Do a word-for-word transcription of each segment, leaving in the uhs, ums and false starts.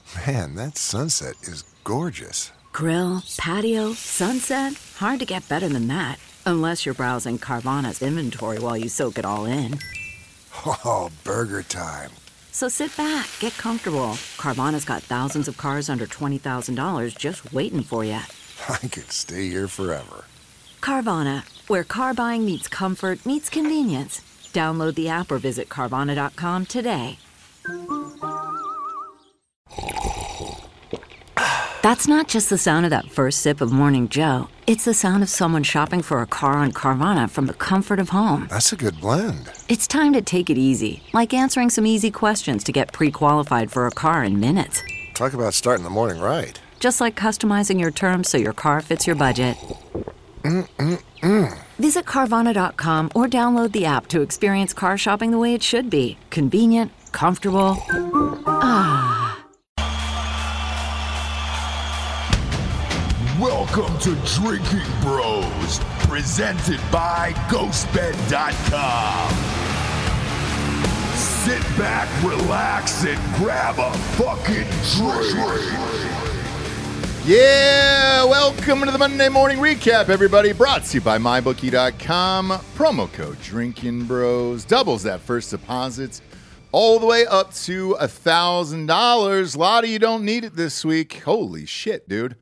Man, that sunset is gorgeous. Grill, patio, sunset. Hard to get better than that. Unless you're browsing Carvana's inventory while you soak it all in. Oh, burger time. So sit back, get comfortable. Carvana's got thousands of cars under twenty thousand dollars just waiting for you. I could stay here forever. Carvana, where car buying meets comfort, meets convenience. Download the app or visit Carvana dot com today. That's not just the sound of that first sip of Morning Joe. It's the sound of someone shopping for a car on Carvana from the comfort of home. That's a good blend. It's time to take it easy, like answering some easy questions to get pre-qualified for a car in minutes. Talk about starting the morning right. Just like customizing your terms so your car fits your budget. Mm-mm-mm. Visit Carvana dot com or download the app to experience car shopping the way it should be. Convenient, comfortable. Ah. Welcome to Drinking Bros, presented by Ghost Bed dot com. Sit back, relax, and grab a fucking drink. Yeah, welcome to the Monday Morning Recap, everybody. Brought to you by my bookie dot com. Promo code Drinking Bros doubles that first deposit all the way up to one thousand dollars. A lot of you don't need it this week. Holy shit, dude.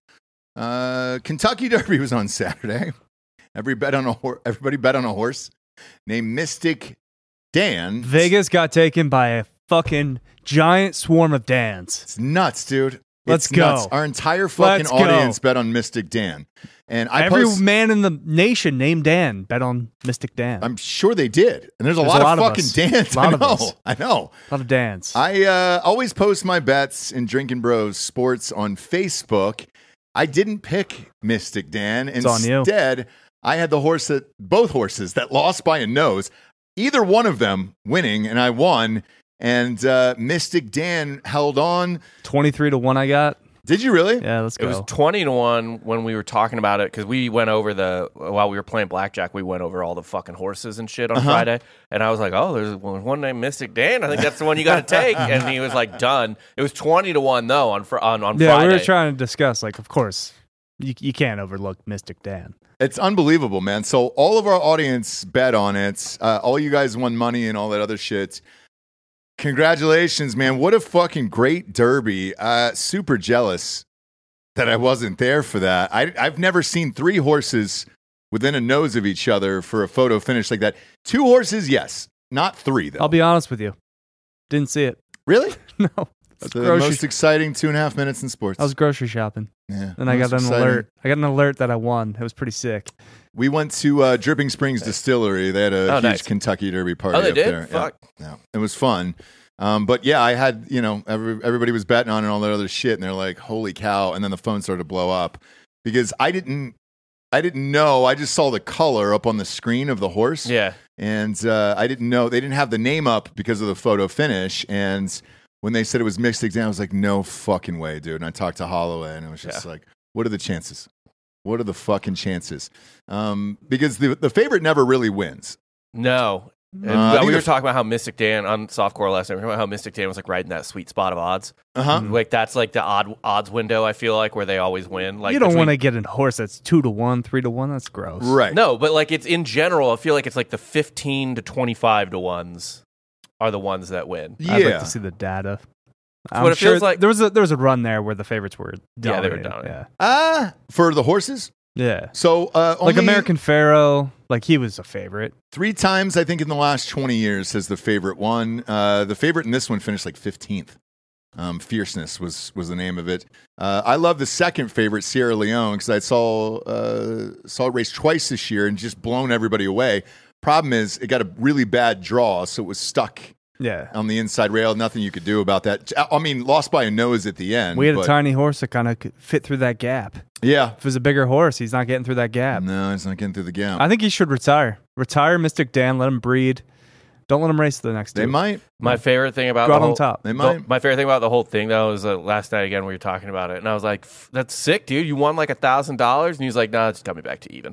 Uh, Kentucky Derby was on Saturday. Every bet on a hor- everybody bet on a horse named Mystic Dan. Vegas got taken by a fucking giant swarm of Dans. It's nuts, dude. Let's it's go. Nuts. Our entire fucking Let's audience go. bet on Mystic Dan. And I Every post- man in the nation named Dan bet on Mystic Dan. I'm sure they did. And there's a There's lot, a lot of of fucking us. Dans. A lot I of know. us. I know. A lot of Dans. I uh, always post my bets in Drinking Bros Sports on Facebook. I didn't pick Mystic Dan. It's on you. Instead, I had the horse that both horses that lost by a nose. Either one of them winning, and I won. And uh, Mystic Dan held on. twenty-three to one I got. Did you really? Yeah, let's It go. was twenty to one when we were talking about it because we went over the while we were playing blackjack. We went over all the fucking horses and shit on Uh-huh. Friday, and I was like, "Oh, there's one one named Mystic Dan. I think that's the one you got to take." And he was like, "Done." It was twenty to one though on fr- on on yeah, Friday. we were trying to discuss, like, of course, you, you can't overlook Mystic Dan. It's unbelievable, man. So all of our audience bet on it. Uh, all you guys won money and all that other shit. Congratulations, man. What a fucking great derby. Uh, super jealous that I wasn't there for that. I, I've never seen three horses within a nose of each other for a photo finish like that. Two horses, yes. Not three, though. I'll be honest with you. Didn't see it. Really? No. That's the grocery- most exciting two and a half minutes in sports. I was grocery shopping. yeah, And I most got an exciting. alert. I got an alert that I won. It was pretty sick. We went to uh, Dripping Springs Distillery. They had a Oh, huge nice. Kentucky Derby party Oh, they up did? there. Fuck. Yeah, yeah. It was fun. Um, but yeah, I had, you know, every, everybody was betting on it and all that other shit. And they're like, holy cow. And then the phone started to blow up because I didn't, I didn't know. I just saw the color up on the screen of the horse. Yeah. And uh, I didn't know. They didn't have the name up because of the photo finish. And when they said it was Mystic Dan, I was like, no fucking way, dude. And I talked to Holloway and it was just Yeah. like, what are the chances? What are the fucking chances? Um, because the the favorite never really wins. No. And Uh, I think we were the- talking about how Mystic Dan on Softcore last night. We were talking about how Mystic Dan was like right in that sweet spot of odds. Uh-huh. Like that's like the odd odds window. I feel like where they always win. Like you don't between- want to get a horse that's two to one, three to one. That's gross. Right. No, but like it's in general. I feel like it's like the fifteen to twenty-five to ones are the ones that win. Yeah. I'd like to see the data. I'm what it sure feels like. there was a there was a run there where the favorites were Yeah, they were dominating. dominating. Ah, for the horses? Yeah. Yeah. So uh, only Like American Pharaoh, like he was a favorite. three times, I think, in the last twenty years has the favorite won. Uh, the favorite in this one finished like fifteenth. Um, Fierceness was was the name of it. Uh, I love the second favorite, Sierra Leone, because I saw uh, saw it race twice this year and just blown everybody away. Problem is, it got a really bad draw, so it was stuck Yeah. on the inside rail. Nothing you could do about that. I mean, lost by a nose at the end. We had a but- tiny horse that kind of fit through that gap. Yeah. If it was a bigger horse, he's not getting through that gap. No, it's not getting through the gap. I think he should retire. Retire Mystic Dan. Let him breed. Don't let him race the next They two. might. My favorite thing about Go out the whole, on top. They the- might. my favorite thing about the whole thing though is uh, last night again we were talking about it and I was like, "That's sick, dude. You won like a thousand dollars," and he's like, "No, nah, just cut me back to even."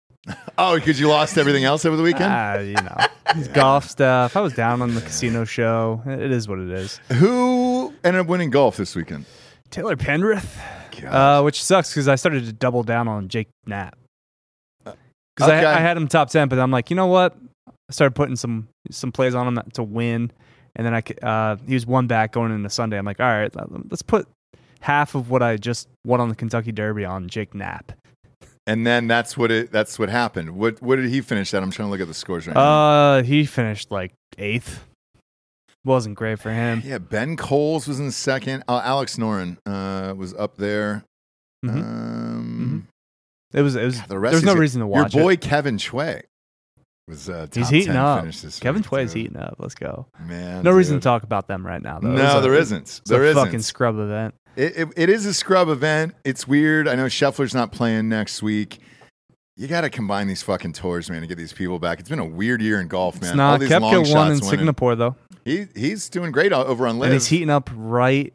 Oh, because you lost everything else over the weekend? Ah, you know, his golf stuff. I was down on the casino show. It is what it is. Who ended up winning golf this weekend? Taylor Penrith, God. uh, which sucks because I started to double down on Jake Knapp. Because Okay. I, I had him top ten, but I'm like, you know what? I started putting some some plays on him to win, and then I c- uh, he was one back going into Sunday. I'm like, all right, let's put half of what I just won on the Kentucky Derby on Jake Knapp. And then that's what it. That's what happened. What What did he finish at? I'm trying to look at the scores right now. Uh, he finished like eighth. Wasn't great for him. Yeah, Ben Coles was in second. Uh, Alex Noren uh, was up there. Mhm. Um, It was. It was. the rest There's no is- reason to watch Your boy it. Kevin Chway was uh, top He's heating ten up. finish this Kevin week, Tway's dude. heating up. Let's go. Man, No reason dude. to talk about them right now, though. No, It's a- there isn't. It's There a isn't. fucking scrub event. It, it, it is a scrub event. It's weird. I know Scheffler's not playing next week. You got to combine these fucking tours, man, to get these people back. It's been a weird year in golf, man. It's not. All these long Koepka won shots in winning. Singapore, though. He he's doing great o- over on Live. And he's heating up right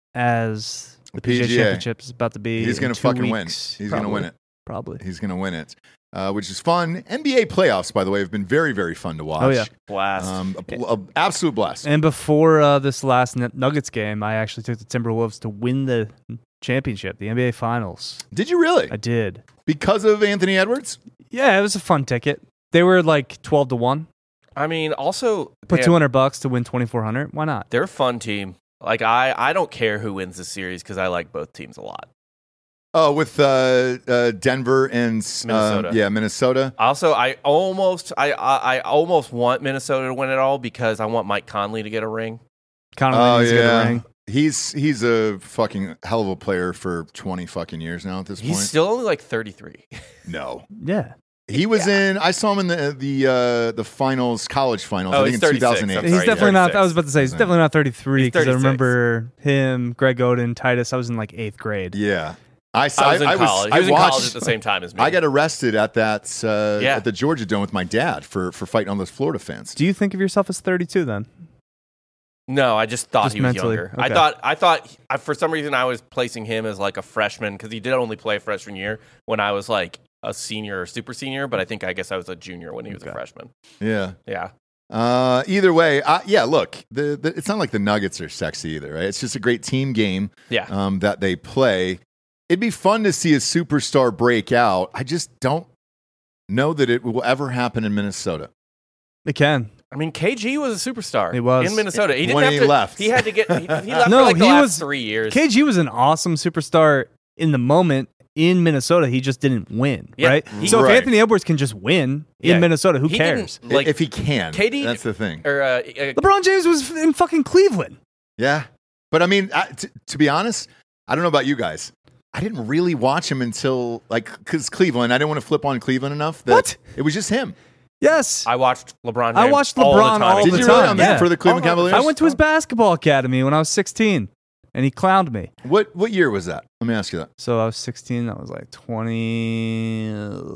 as the P G A P G A. Championship is about to be. He's in gonna two fucking win. weeks. He's gonna win it. Probably. He's going to win it, uh, which is fun. N B A playoffs, by the way, have been very, very fun to watch. Oh, yeah. Blast. Um, a, bl- a absolute blast. And before uh, this last N- Nuggets game, I actually took the Timberwolves to win the championship, the N B A Finals. Did you really? I did. Because of Anthony Edwards? Yeah, it was a fun ticket. They were like twelve to one. I mean, also Put man, two hundred bucks to win twenty-four hundred. Why not? they're a fun team. Like I, I don't care who wins the series because I like both teams a lot. Oh, with uh, uh, Denver and uh, Minnesota. yeah, Minnesota. Also, I almost, I, I, I almost want Minnesota to win it all because I want Mike Conley to get a ring. Conley Oh needs to get a yeah, ring. he's he's a fucking hell of a player for twenty fucking years now. At this He's point, still only like thirty-three. no. Yeah. He was in. I saw him in the the uh, the finals, college finals. Oh, I think he's in two thirty-six. thousand eight. I'm He's sorry, definitely not. thirty-six. I was about to say he's definitely not thirty-three He's because I thirty-six. remember him, Greg Oden, Titus. I was in like eighth grade. Yeah, I saw. I was in I, college. I he was in watched, college at the same time as me. I got arrested at that uh, Yeah. at the Georgia Dome with my dad for for fighting on those Florida fans. Do you think of yourself as thirty-two then? No, I just thought Just he was mentally. younger. I Okay. thought, I thought, I, for some reason, I was placing him as like a freshman because he did only play freshman year when I was like a senior or super senior. But I think, I guess, I was a junior when he was a Okay. freshman. Yeah. Yeah, Uh, either way, uh, yeah. Look, the, the it's not like the Nuggets are sexy either, right? It's just a great team game yeah. um, that they play. It'd be fun to see a superstar break out. I just don't know that it will ever happen in Minnesota. It can. I mean, K G was a superstar. He was. in Minnesota. He didn't When have he to. left. He had to get. He, he left No, for like the he last was- three years. K G was an awesome superstar in the moment in Minnesota. He just didn't win, Yeah, right? he- so Right. if Anthony Edwards can just win Yeah, in Minnesota, who he cares? didn't, Like if he can, K D that's the thing. or uh, uh, LeBron James was in fucking Cleveland. Yeah, but I mean, I, t- to be honest, I don't know about you guys. I didn't really watch him until like because Cleveland. I didn't want to flip on Cleveland enough. That What? It was just him. Yes. I watched LeBron. James I watched all the LeBron time. all Did the you time. really on that yeah. for the Cleveland Oh, Cavaliers? I went to his basketball academy when I was sixteen, and he clowned me. What what year was that? Let me ask you that. So I was sixteen. That was like twenty,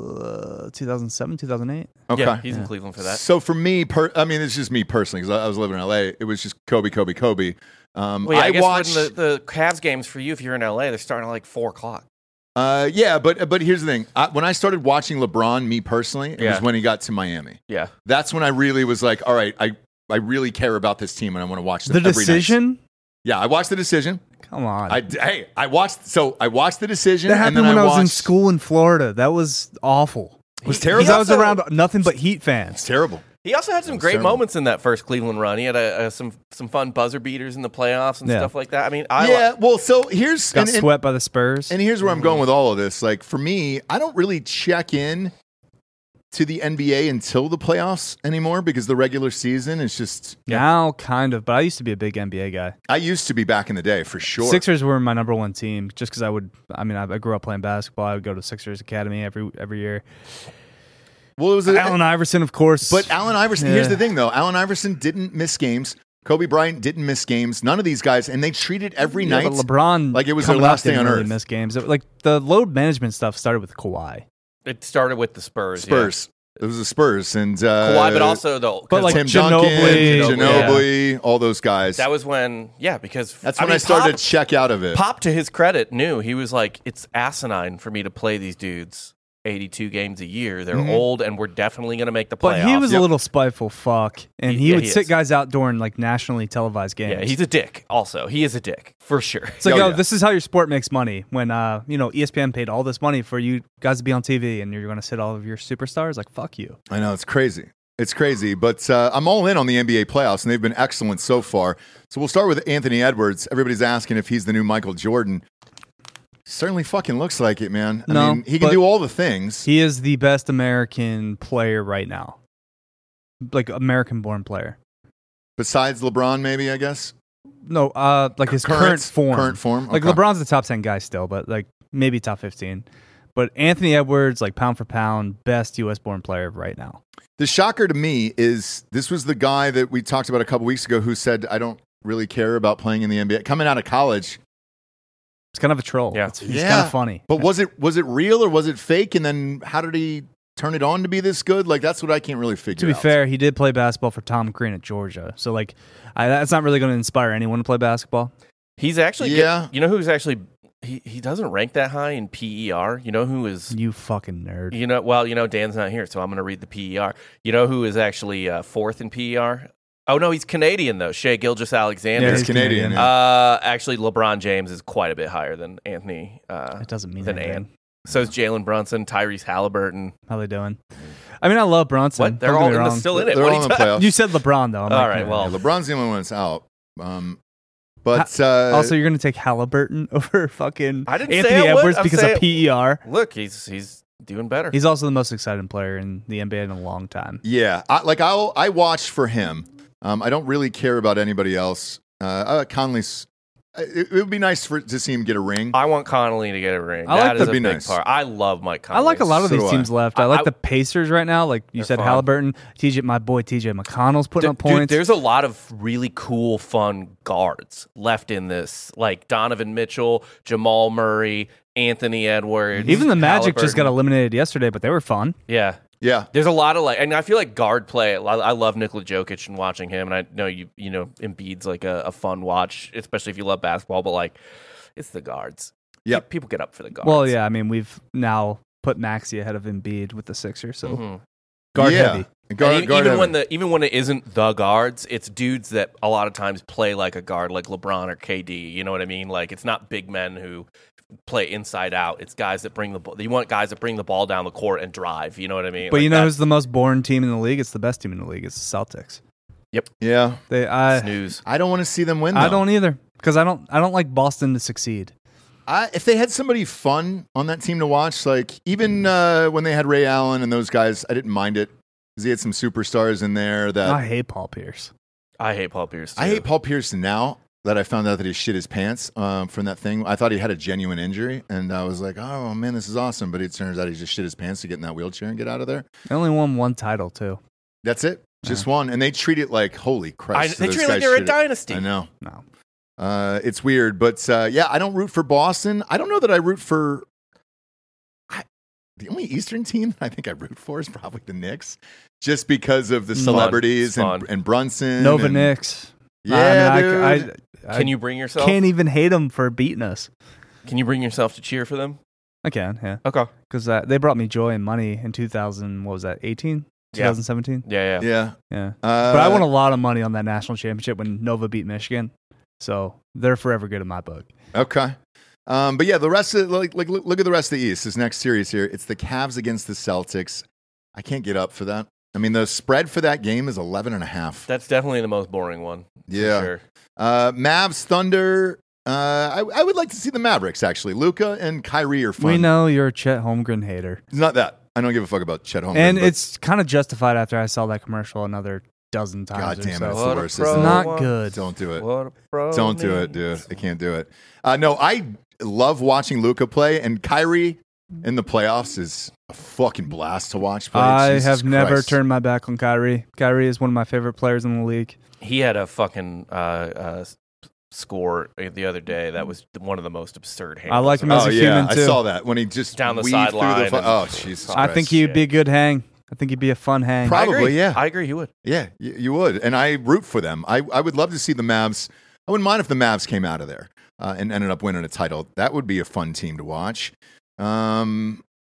uh, two thousand seven, two thousand eight. Okay. Yeah, he's in Cleveland for that. So for me, per, I mean, it's just me personally because I, I was living in L A. It was just Kobe, Kobe, Kobe. Um, Well, yeah, I, I guess watched. when the, the Cavs games for you, if you're in L A, they're starting at like four o'clock. uh, yeah, but but here's the thing. I, when I started watching LeBron, me personally, it Yeah. was when he got to Miami. Yeah, That's when I really was like, all right, I I really care about this team and I want to watch The them every night. decision? Yeah, I watched the decision. Come on. I hey, I watched. So I watched the decision. that and happened then when I, was in watched- school in Florida. That was awful. It was Because terrible. I was also- around nothing but Heat It's fans. terrible. he also had some was great terrible. moments in that first Cleveland run. He had a, a, some some fun buzzer beaters in the playoffs and Yeah. stuff like that. I mean, I yeah. Well, so here's Got and, and- swept by the Spurs. And here's where I'm going with all of this. Like for me, I don't really check in to the N B A until the playoffs anymore because the regular season is just. Now, kind of, but I used to be a big N B A guy. I used to be back in the day for sure. Sixers were my number one team just because I would, I mean, I, I grew up playing basketball. I would go to Sixers Academy every every year. Well, it was a, Allen Iverson, of course. but Allen Iverson. Here's Yeah. the thing, though. Allen Iverson didn't miss games. Kobe Bryant didn't miss games. None of these guys, and they treated every Yeah, night but LeBron, like it was their coming up last day didn't on really earth. miss games. It- like the load management stuff started with Kawhi. it started with the Spurs. Spurs. It was the Spurs and uh, yeah. Kawhi, but also the But, like, Tim Ginobili, Duncan, Ginobili, all those guys. that was when yeah because That's when I, mean, started Pop, to check out of it. Pop, to his credit, knew he was like, it's asinine for me to play these dudes eighty-two games a year. They're Mhm. old, and we're definitely going to make the playoffs. But he was Yep. a little spiteful fuck, and He- he yeah, would he sit is. guys out during like nationally televised games. Yeah, he's a dick. Also, he is a dick for sure. It's like, Oh, oh, yeah. this is how your sport makes money. When uh, you know, E S P N paid all this money for you guys to be on T V, and you're going to sit all of your superstars. Like, fuck you. I know, it's crazy. It's crazy, but uh, I'm all in on the N B A playoffs, and they've been excellent so far. So we'll start with Anthony Edwards. Everybody's asking if he's the new Michael Jordan. Certainly fucking looks like it, man. I No, mean, he can but do all the things. He is the best American player right now, like American-born player. Besides LeBron, maybe, I guess. No, uh, like his current, Current- form. current form? Like Okay. LeBron's the top ten guy still, but like maybe top fifteen. But Anthony Edwards, like pound for pound, best U S-born player right now. The shocker to me is this was the guy that we talked about a couple weeks ago who said, I don't really care about playing in the N B A. Coming out of college. It's kind of a troll. Yeah. It's, he's Yeah. kind of funny. But was it was it real or was it fake? And then how did he turn it on to be this good? Like, that's what I can't really figure To be out. fair, he did play basketball for Tom Crean at Georgia, so like I, that's not really going to inspire anyone to play basketball. He's actually, Yeah. you know who's actually, he, he doesn't rank that high in P E R. You know who is, You fucking nerd. you know, well, you know, Dan's not here, so I'm going to read the P E R. You know who is actually uh, fourth in P E R? Oh, no, he's Canadian, though. Shea Gilgeous-Alexander. Yeah, He's he's Canadian. Canadian. yeah. Uh, actually, LeBron James is quite a bit higher than Anthony. Uh, It doesn't mean than anything. Ant. So is Jalen Brunson, Tyrese Halliburton. How they doing? I mean, I love Brunson. What? They're Don't get all me in the, wrong. still in it. They're What all are in you the ta- playoffs. You said LeBron though. I'm All like, right, yeah. well, Yeah, LeBron's the only one that's out. Um, but uh, Also, you're going to take Halliburton over fucking I didn't say Anthony I would. Edwards I'm because saying- of P E R. Look, he's he's doing better. He's also the most exciting player in the N B A in a long time. yeah, I, like I'll I watch for him. Um, I don't really care about anybody else. Uh, uh, Conley's. It, it would be nice for to see him get a ring. I want Connolly to get a ring. I like That is that'd a be big nice. part. I love Mike I Conley. like a lot of So these do I. teams left. I, I- like I- the Pacers right now. Like you They're said, fun. Halliburton, T J, my boy T J McConnell's putting Dude, up points. there's a lot of really cool, fun guards left in this, like Donovan Mitchell, Jamal Murray, Anthony Edwards. Even the Magic just got Halliburton. eliminated yesterday, but they were fun. Yeah. Yeah, There's a lot of like, and I feel like guard play. I I love Nikola Jokic and watching him, and I know you, you know, Embiid's like a, a fun watch, especially if you love basketball. But like, it's the guards. Yep. people get up for the guards. Well, yeah, I mean, we've now put Maxey ahead of Embiid with the Sixers, so Mhm. guard yeah. heavy. Guard, And e- guard even heavy. when the even when it isn't the guards, it's dudes that a lot of times play like a guard, like LeBron or K D. You know what I mean? Like it's not big men who play inside out. It's guys that bring the ball. You want guys that bring the ball down the court and drive. You know what I mean? But Like you know that- who's the most boring team in the league? It's the best team in the league. It's the Celtics. yeah, They, I, snooze. I don't want to see them win. I though. don't either because I don't, I don't like Boston to succeed. I, if they had somebody fun on that team to watch, like even uh, when they had Ray Allen and those guys, I didn't mind it because he had some superstars in there. That I hate Paul Pierce. I hate Paul Pierce. Too. I hate Paul Pierce now that I found out that he shit his pants um, from that thing. I thought he had a genuine injury, and I was like, "Oh man, this is awesome!" But it turns out he just shit his pants to get in that wheelchair and get out of there. They only won one title too. That's it, just one, and they treat it like holy I, Christ. they those treat it like guys they're a shit it. dynasty. I know. No, Uh, it's weird, but uh, yeah, I don't root for Boston. I don't know that I root for. I, the only Eastern team that I think I root for is probably the Knicks, just because of the Fun. celebrities It's and, fun. and Brunson. Nova and, Knicks. Yeah, I, dude. mean, I, I, I Can you bring yourself? can't even hate them for beating us. Can you bring yourself to cheer for them? I can, yeah, Okay. because uh, they brought me joy and money in two thousand. What was that? eighteen, Yeah. twenty seventeen. Yeah, yeah. yeah, Yeah, uh, but I won a lot of money on that national championship when Nova beat Michigan. So they're forever good in my book. Okay. Um, but yeah, the rest of like like look, look at the rest of the East. This next series here, it's the Cavs against the Celtics. I can't get up for that. I mean, the spread for that game is eleven and a half. That's definitely the most boring one. for Yeah. Sure. Uh, Mavs, Thunder. Uh, I, I would like to see the Mavericks actually. Luca and Kyrie are fun. We know you're a Chet Holmgren hater, It's not that. I don't give a fuck about Chet Holmgren. and but it's kind of justified after I saw that commercial another dozen times. God or damn it, so. it's the What a worst. pro. Isn't It's it? not good. Don't do it. What a pro. Don't do it, dude. I can't do it. Uh, no, I love watching Luca play, and Kyrie in the playoffs is a fucking blast to watch play. I Jesus have never Christ. turned my back on Kyrie. Kyrie is one of my favorite players in the league. He had a fucking uh, uh, score the other day that was one of the most absurd handles. I like him I've as Oh a yeah, human, I too. saw that when he just Down the weaved through sideline fu- and- oh Jesus! I Christ. think he'd be a good hang. I think he'd be a fun hang. Pro- I agree. Probably, yeah. I agree. He would. Yeah, you, you would, and I root for them. I, I would love to see the Mavs. I wouldn't mind if the Mavs came out of there uh, and ended up winning a title. That would be a fun team to watch. Um,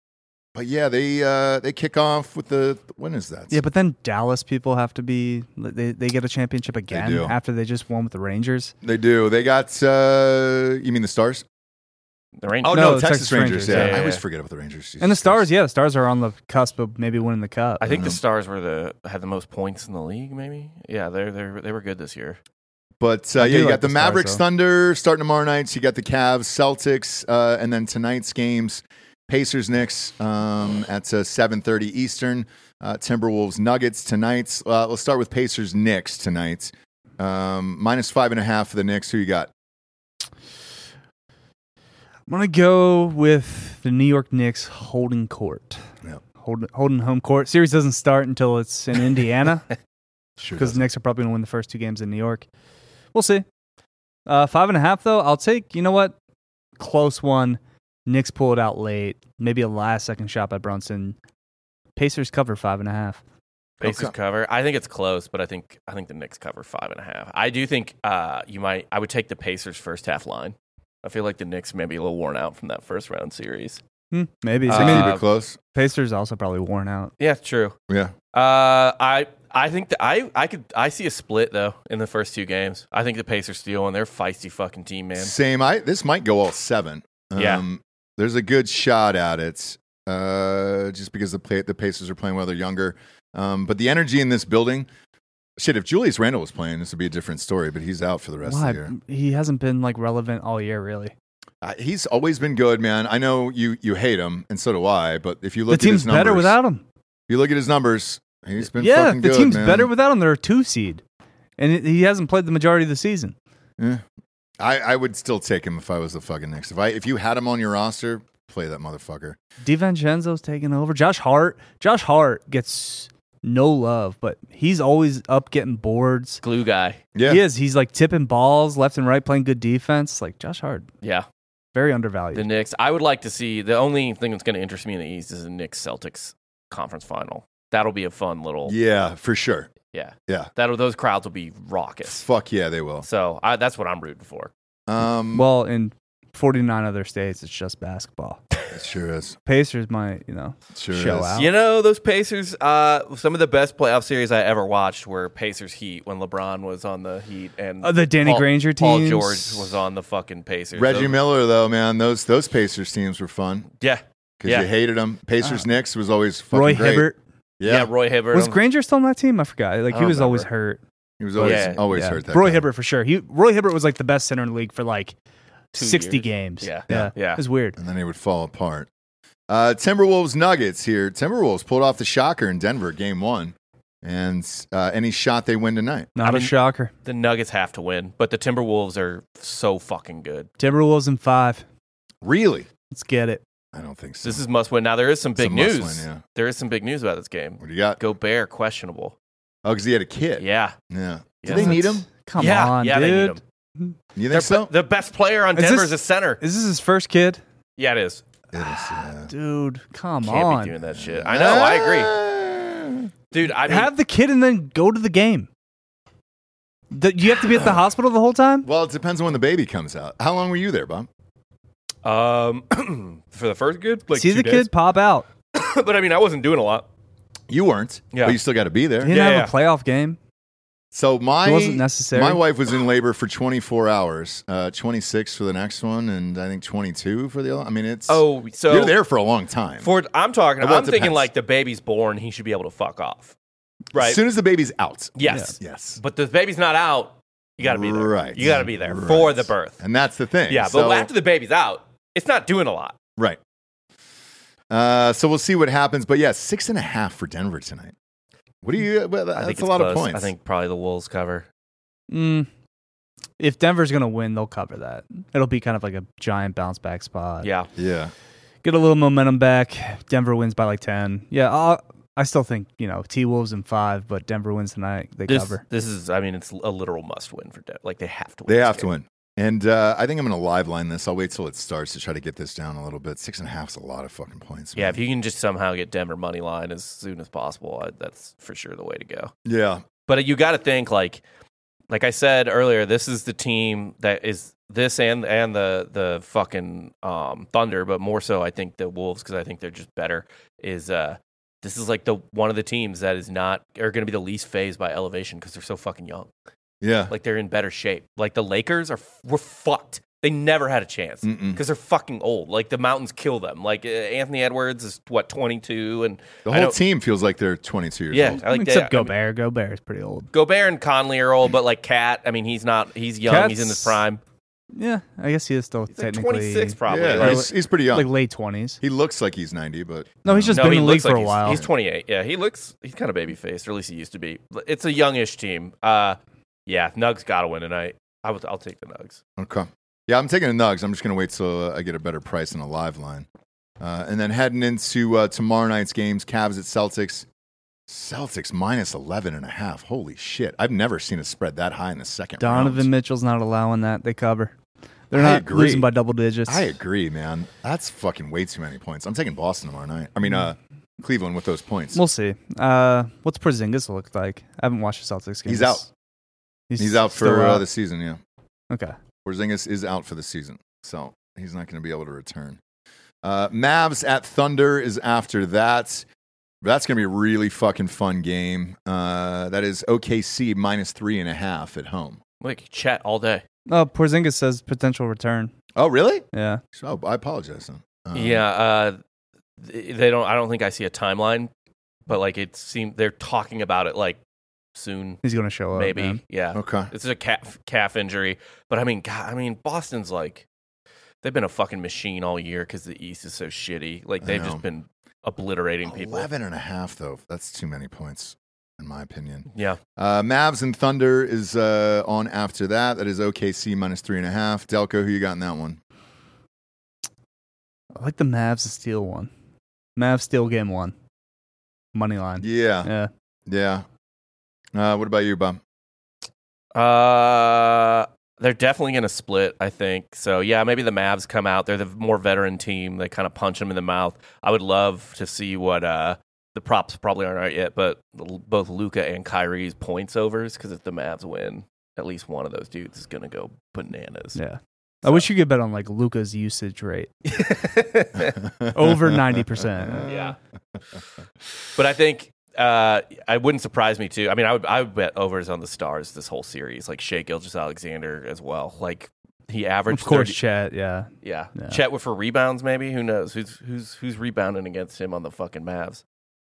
But yeah, they uh, they kick off with the when is that? Yeah, but then Dallas people have to be they they get a championship again do. after they just won with the Rangers. They do. They got. Uh, you mean the Stars? The Rangers. Oh No, no, the Texas, Texas Rangers. Rangers. Yeah, Yeah, I yeah, always yeah. forget about the Rangers. Jesus And the Stars, Christ. yeah, the Stars are on the cusp of maybe winning the cup. I think the Stars were the had the most points in the league. Maybe. Yeah, they're they they were good this year. But uh, I yeah, do you like got the, the Stars, Mavericks, though. Thunder starting tomorrow night. So you got the Cavs, Celtics, uh, and then tonight's games: Pacers, Knicks um, at uh, seven thirty Eastern. Uh, Timberwolves, Nuggets tonight. Uh, let's start with Pacers, Knicks tonight. Um, minus five and a half for the Knicks. Who you got? I'm gonna go with the New York Knicks holding court. Yep. Holding holding home court. Series doesn't start until it's in Indiana Sure. because the Knicks are probably gonna win the first two games in New York. We'll see. Uh, five and a half though. I'll take. You know what? Close one. Knicks pull it out late. Maybe a last second shot by Brunson. Pacers cover five and a half. Pacers Okay. cover. I think it's close, but I think I think the Knicks cover five and a half. I do think uh, you might. I would take the Pacers first half line. I feel like the Knicks may be a little worn out from that first round series. Hmm, maybe. Uh, I mean, Keep it close. Pacers also probably worn out. Yeah, true. Yeah. Uh, I I think that I I could I see a split though in the first two games. I think the Pacers steal and they're a feisty fucking team, man. Same. I this might go all seven. Um, Yeah. There's a good shot at it. Uh, just because the play, the Pacers are playing while they're younger. Um, but the energy in this building. Shit, if Julius Randle was playing, this would be a different story. But he's out for the rest Why? of the year. He hasn't been like relevant all year, really. Uh, he's always been good, man. I know you you hate him, and so do I. But if you The look at team's his numbers, better without him. if you look at his numbers, he's been Yeah, fucking the good, team's man. better without him. They're a two seed, and it, he hasn't played the majority of the season. Yeah. I, I would still take him if I was the fucking Knicks. If I if you had him on your roster, play that motherfucker. DiVincenzo's taking over. Josh Hart. Josh Hart gets no love, but he's always up getting boards. Glue guy. Yeah, He is. He's like tipping balls left and right, playing good defense. Like Josh Hart, Yeah, very undervalued. the Knicks. I would like to see. The only thing that's going to interest me in the East is the Knicks Celtics conference final. That'll be a fun little. yeah, for sure. Yeah. Yeah. That'll those crowds will be raucous. Fuck yeah, they will. So I, that's what I'm rooting for. Um, well, in forty-nine other states, it's just basketball. it sure is. Pacers might, you know, Sure show is. out. You know, those Pacers, uh, some of the best playoff series I ever watched were Pacers Heat when LeBron was on the Heat and Uh, the Danny Paul, Granger Paul teams. George was on the fucking Pacers. Reggie Those- Miller, though, man, those those Pacers teams were fun Yeah. because Yeah. you hated them. Pacers Knicks was always fucking Roy great. Hibbert. Yeah. Yeah, Roy Hibbert. Was Granger still on that team? I forgot. Like I he don't was always remember. hurt. he was always Yeah. always Yeah. hurt. That Roy guy. Hibbert for sure. He Roy Hibbert was like the best center in the league for like Two sixty years. games. Yeah. yeah, Yeah. It was weird. and then he would fall apart. Uh, Timberwolves Nuggets here. Timberwolves pulled off the shocker in Denver, game one, and uh, any shot they win tonight. Not I a mean- shocker. The Nuggets have to win, but the Timberwolves are so fucking good. Timberwolves in five. Really? Let's get it. I don't think so. This is must win. Now there is some It's a big must news. win, yeah. There is some big news about this game. What do you got? Gobert questionable. Oh, because he had a kid. Yeah. Yeah. Do Yeah. they need him? Come yeah. on, yeah, dude. they need him. You They're think so? The best player on Is Denver this- is a center. Is this his first kid? Yeah, it is. It is, yeah. Dude, come Can't on. be doing that shit. I know. I agree, agree. dude. I mean, Have the kid and then go to the game. The, you have to be at the hospital the whole time? Well, it depends on when the baby comes out. How long were you there, Bob? um, for the first good, like See two the days. kid pop out. but I mean, I wasn't doing a lot. You weren't. Yeah. But you still got to be He there. didn't Yeah, have a playoff game. So my It wasn't necessary. My wife was in labor for twenty-four hours, uh, twenty-six for the next one, and I think twenty-two for the other. I mean, it's Oh, so you're there for a long time. For I'm talking. Well, it I'm thinking depends. like the baby's born, he should be able to fuck off. Right. As soon as the baby's out. yes. Yes. But the baby's not out. You got to be there. Right. You got to be there Right. for the birth. And that's the thing. Yeah. So- But after the baby's out, it's not doing a lot. right. Uh, so we'll see what happens. But yeah, six and a half for Denver tonight. What do you? Well, I that's think a it's lot close. of points. I think probably the Wolves cover. Mm, if Denver's going to win, they'll cover that. It'll be kind of like a giant bounce back spot. Yeah. Yeah. Get a little momentum back. Denver wins by like ten. Yeah, I'll, I still think, you know, T-Wolves in five, but Denver wins tonight. They This, cover. this is. I mean, it's a literal must win for Denver. Like they have to. win They this have to game. win. And uh, I think I'm going to live line this. I'll wait till it starts to try to get this down a little bit. Six and a half is a lot of fucking points. Yeah. man. If you can just somehow get Denver money line as soon as possible, I, that's for sure the way to go. Yeah. But you got to think like, like I said earlier, this is the team that is this and and the the fucking um, Thunder, but more so I think the Wolves because I think they're just better. Is uh, this is like the one of the teams that is not are going to be the least phased by elevation because they're so fucking young. Yeah. Like they're in better shape. Like the Lakers are were fucked. They never had a chance because they're fucking old. Like the mountains kill them. Like uh, Anthony Edwards is what twenty-two, and The I whole know- team feels like they're twenty-two years Yeah, old. I like Except that. I mean, Gobert. Gobert is pretty old. Gobert and Conley are old, but like Cat, I mean, he's not. He's young. Cat's- he's in his prime. Yeah, I guess he is still He's like technically twenty-six, probably. Yeah, Like, he's, he's pretty young. like late twenties. he looks like he's ninety, but No, he's just no, been he in the league looks for like a he's, while. He's twenty-eight. Yeah, he looks. He's kind of baby faced, or at least he used to be. It's a youngish team. Uh, yeah, Nugs got to win tonight. I would. I'll take the Nugs. okay. Yeah, I'm taking the Nugs. I'm just going to wait till uh, I get a better price on a live line. Uh, and then heading into uh, tomorrow night's games, Cavs at Celtics. Celtics minus eleven and a half. Holy shit. I've never seen a spread that high in the second Donovan round. Mitchell's not allowing that. They cover. They're I not agree. losing by double digits. I agree, man. That's fucking way too many points. I'm taking Boston tomorrow night. I mean, uh, Cleveland with those points. We'll see. Uh, what's Porzingis look like? I haven't watched the Celtics game. He's out. He's out still for uh, out? the season, yeah. Okay. Porzingis is out for the season, so he's not going to be able to return. Uh, Mavs at Thunder is after that. That's going to be a really fucking fun game. Uh, that is O K C minus three and a half at home. Like chat all day. Oh, Porzingis says potential return. Oh, really? Yeah. So I apologize then. Um, Yeah, uh, th- they don't. I don't think I see a timeline, but like it seems they're talking about it like soon, He's going to show up. maybe. man. Yeah, Okay. this is a calf calf injury, but I mean, God, I mean, Boston's like they've been a fucking machine all year because the East is so shitty. Like I they've know. just been obliterating people. Eleven and a half, though. That's too many points, in my opinion. Yeah, Uh, Mavs and Thunder is uh, on after that. That is O K C minus three and a half. Delco, who you got in that one? I like the Mavs to steal one. Mavs steal game one. Money line. Yeah. Yeah. Yeah. Uh, what about you, Bob? uh, they're definitely going to split. I think so. Yeah, maybe the Mavs come out. They're the more veteran team. They kind of punch them in the mouth. I would love to see what. Uh, The props probably aren't out yet, but both Luka and Kyrie's points overs, because if the Mavs win, at least one of those dudes is going to go bananas. Yeah. I wish you could bet on like Luka's usage rate. Over ninety percent. Yeah. But I think uh, it wouldn't surprise me too. I mean, I would I would bet overs on the Stars this whole series, like Shea Gilgeous-Alexander as well. Like he averaged Of course, thirty Chet. Yeah. Yeah. Yeah. Chet with for rebounds, maybe. Who knows? Who's who's who's rebounding against him on the fucking Mavs?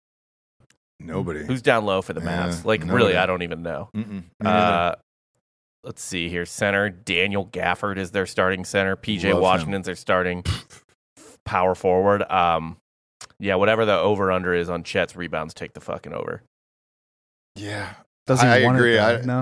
Nobody. Who's down low for the Yeah, Mavs? Like nobody. really, I don't even know. Mm-mm. Me neither. Uh, let's see here. Center Daniel Gafford is their starting center. P J Love him. Washington's their starting power forward. Um, yeah, whatever the over under is on Chet's rebounds, take the fucking over. Yeah. Does he I want agree. it? I- though?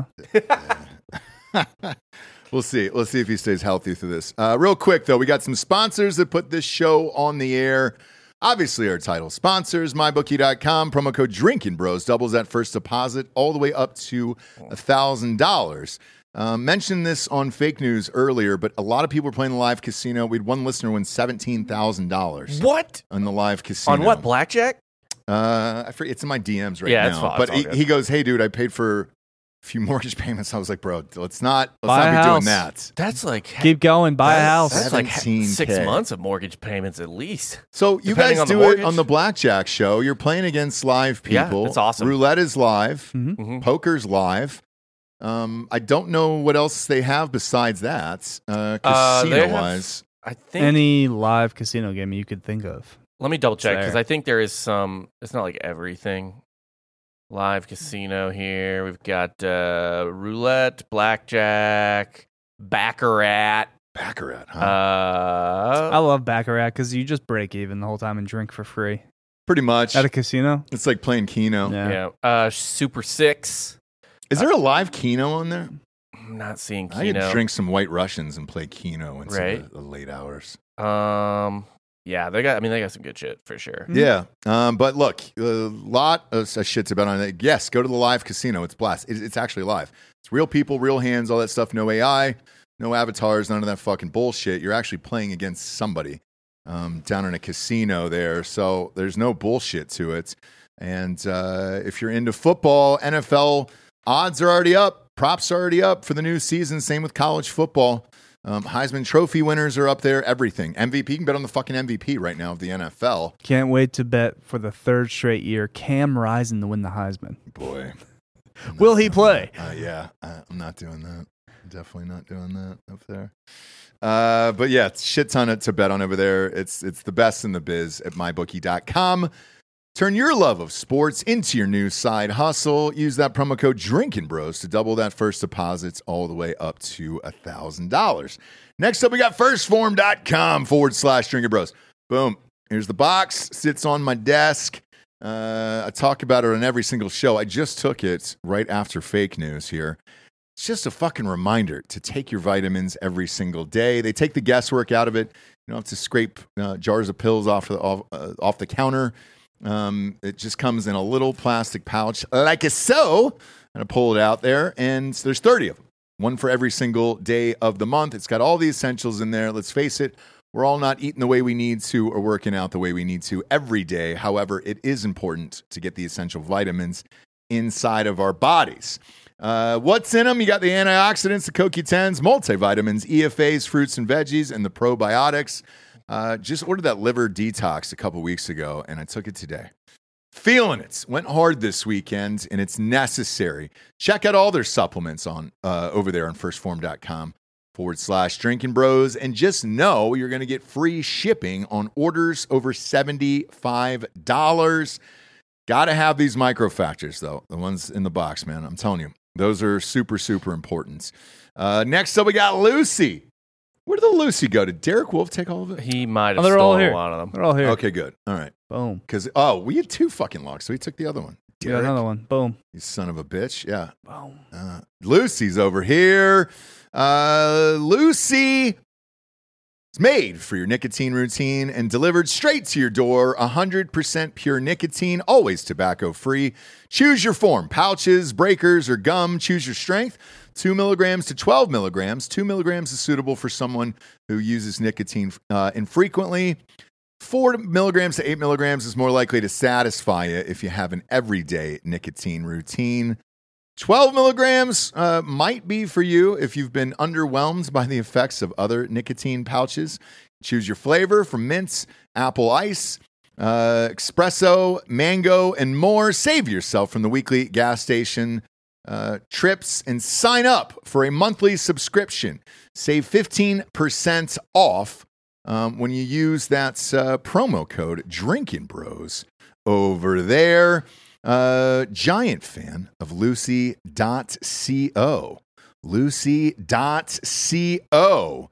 No. We'll see. Let's see if he stays healthy through this. Uh, real quick, though, we got some sponsors that put this show on the air. Obviously, our title sponsors, my bookie dot com. Promo code Drinking Bros doubles that first deposit all the way up to one thousand dollars. Um, mentioned this on fake news earlier, but a lot of people were playing the live casino. We had one listener win seventeen thousand dollars What? on the live casino. On what? Blackjack? Uh, I forget. It's in my D Ms right Yeah, now. it's fine. But It's all he, good. he goes, "Hey, dude, I paid for a few mortgage payments." I was like, "Bro, let's not let's Buy not a be house. doing that." That's like Keep going. Buy a house. That's like ha- seventeen K. six months of mortgage payments at least. So you Depending guys on the do it mortgage. on the blackjack show. You're playing against live Yeah, people. it's awesome. Roulette is live. Mhm. Mhm. Poker's live. Um, I don't know what else they have besides that. Uh, Uh, they casino have- wise, I think. Any live casino game you could think of. Let me double check there. because I think there is some. It's not like everything. Live casino here. We've got uh, roulette, blackjack, baccarat. Baccarat. Huh? Uh, I love Baccarat because you just break even the whole time and drink for free Pretty much. at a casino. It's like playing Keno. Yeah. yeah. Uh, Super Six. Is there a live Keno on there? I'm not seeing I could Keno. drink some White Russians and play Keno instead Right. of the late hours. Um, yeah, they got. I mean, they got some good shit for sure. Mhm. Yeah, um, but look, a lot of shit's about on it. Yes, go to the live casino. It's blast. It, it's actually live. It's real people, real hands, all that stuff. No A I, no avatars, none of that fucking bullshit. You're actually playing against somebody um, down in a casino there. So there's no bullshit to it. And uh, if you're into football, N F L odds are already up. Props are already up for the new season. Same with college football. Um, Heisman Trophy winners are up there. Everything. M V P. You can bet on the fucking M V P right now of the N F L. Can't wait to bet for the third straight year Cam Rising to win the Heisman. Boy. Will he play? Uh, yeah, I, I'm not doing that. Definitely not doing that up there. Uh, but yeah, it's shit ton of, to bet on over there. It's it's the best in the biz at my bookie dot com. Turn your love of sports into your new side hustle. Use that promo code Drinking Bros to double that first deposits all the way up to one thousand dollars. Next up, we got firstform.com forward slash Drinking Bros. Boom. Here's the box. Sits on my desk. Uh, I talk about it on every single show. I just took it right after fake news here. It's just a fucking reminder to take your vitamins every single day. They take the guesswork out of it. You don't have to scrape uh, jars of pills off the, off, uh, off the counter. Um, it just comes in a little plastic pouch like a so. I'm going to pull it out there, and there's thirty of them. One for every single day of the month. It's got all the essentials in there. Let's face it, we're all not eating the way we need to or working out the way we need to every day. However, it is important to get the essential vitamins inside of our bodies. Uh, what's in them? You got the antioxidants, the C O Q tens, multivitamins, E F As, fruits and veggies, and the probiotics. Uh, just ordered that liver detox a couple weeks ago, and I took it today. Feeling it. Went hard this weekend, and it's necessary. Check out all their supplements on uh, over there on firstform.com forward slash Drinking Bros, and just know you're going to get free shipping on orders over seventy-five dollars. Got to have these microfactors, though. The ones in the box, man. I'm telling you. Those are super, super important. Uh, next up, we got Lucy. Where did the Lucy go? Did Derek Wolf take all of it? He might have Oh, they're all stolen here. a lot of them. They're all here. Okay, good. All right. Boom. Because, oh, we had two fucking locks, so he took the other one. You got Derek, another one. Boom. you son of a bitch. Yeah. Boom. Uh, Lucy's over here. Uh, Lucy is made for your nicotine routine and delivered straight to your door. one hundred percent pure nicotine, always tobacco-free. Choose your form, pouches, breakers, or gum. Choose your strength, two milligrams to twelve milligrams. two milligrams is suitable for someone who uses nicotine uh, infrequently. four milligrams to eight milligrams is more likely to satisfy you if you have an everyday nicotine routine. twelve milligrams uh, might be for you if you've been underwhelmed by the effects of other nicotine pouches. Choose your flavor from mints, apple ice, uh, espresso, mango, and more. Save yourself from the weekly gas station uh, trips and sign up for a monthly subscription. Save fifteen percent off um, when you use that uh, promo code Drinking Bros over there. Uh, giant fan of Lucy dot co. Lucy dot co.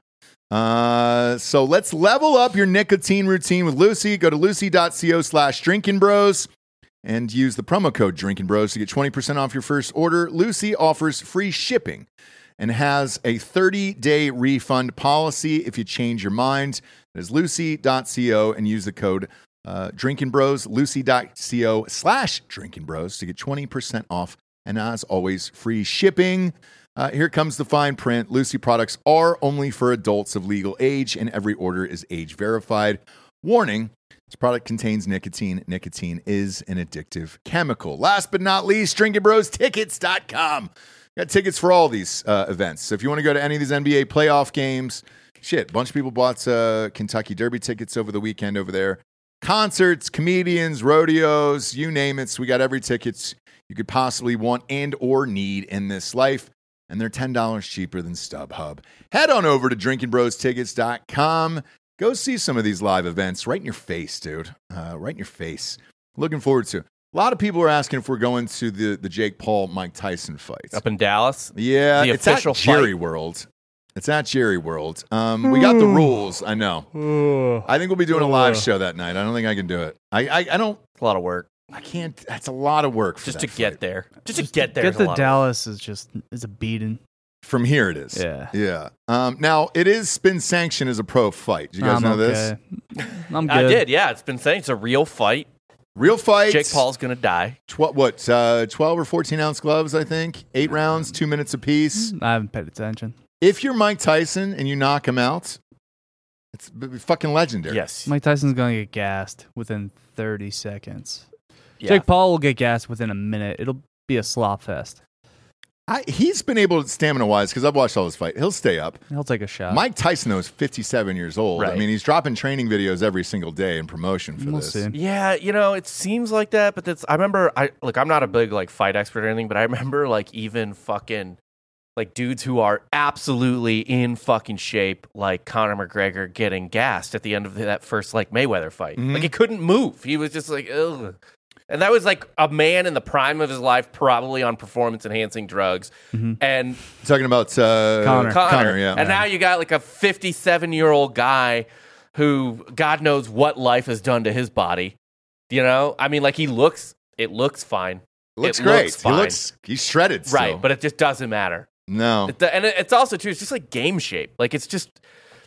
Uh, so let's level up your nicotine routine with Lucy. Go to lucy dot co slash Drinking Bros and use the promo code Drinking Bros to get twenty percent off your first order. Lucy offers free shipping and has a thirty-day refund policy if you change your mind. That is lucy dot co and use the code Uh, Drinking Bros, lucy dot co slash Drinking Bros to get twenty percent off. And as always, free shipping. Uh, here comes the fine print. Lucy products are only for adults of legal age, and every order is age verified. Warning, this product contains nicotine. Nicotine is an addictive chemical. Last but not least, Drinking Bros Tickets dot com. Got tickets for all these uh, events. So if you want to go to any of these N B A playoff games, shit, a bunch of people bought uh, Kentucky Derby tickets over the weekend over there. Concerts, comedians, rodeos, you name it. So we got every ticket you could possibly want and or need in this life. And they're ten dollars cheaper than StubHub. Head on over to Drinking Bros Tickets dot com. Go see some of these live events right in your face, dude. Uh, right in your face. Looking forward to it. A lot of people are asking if we're going to the, the Jake Paul, Mike Tyson fight. Up in Dallas? Yeah, The it's official at Jerry fight? World. It's at Jerry World. Um, we got the rules. I know. I think we'll be doing a live show that night. I don't think I can do it. I I, I don't. It's a lot of work. I can't. That's a lot of work for Just that to get fight. there. Just, to get there. Get is a the lot of Dallas is just is a beating. From here it is. Yeah. Yeah. Um, now, it is been sanctioned as a pro fight. Do you guys I'm know this? okay. I'm work. good. I did, yeah. It's been saying it's a real fight. Real fight. Jake Paul's going to die. Tw- what, uh, twelve or fourteen ounce gloves, I think? Eight rounds, two minutes apiece. I haven't paid attention. If you're Mike Tyson and you knock him out, it's b- b- fucking legendary. Yes. Mike Tyson's going to get gassed within thirty seconds. Yeah. Jake Paul will get gassed within a minute. It'll be a slop fest. I, he's been able to stamina-wise, because I've watched all his fight. He'll stay up. He'll take a shot. Mike Tyson, though, is fifty-seven years old. I Right. mean, he's dropping training videos every single day in promotion for We'll this. see. Yeah, you know, it seems like that, but that's. I remember. I look. I'm not a big like fight expert or anything, but I remember like even fucking like dudes who are absolutely in fucking shape, like Conor McGregor, getting gassed at the end of that first like Mayweather fight. Mhm. Like he couldn't move. He was just like, ugh. And that was like a man in the prime of his life, probably on performance enhancing drugs, Mhm. and Talking about uh, Conor. Connor. yeah. And now you got like a fifty-seven year old guy who God knows what life has done to his body. You know, I mean, like he looks, it looks fine. looks it great. looks he fine. looks, he's shredded still. Right, but it just doesn't matter. no. It, and it- it's also too, it's just like game shape. Like it's just,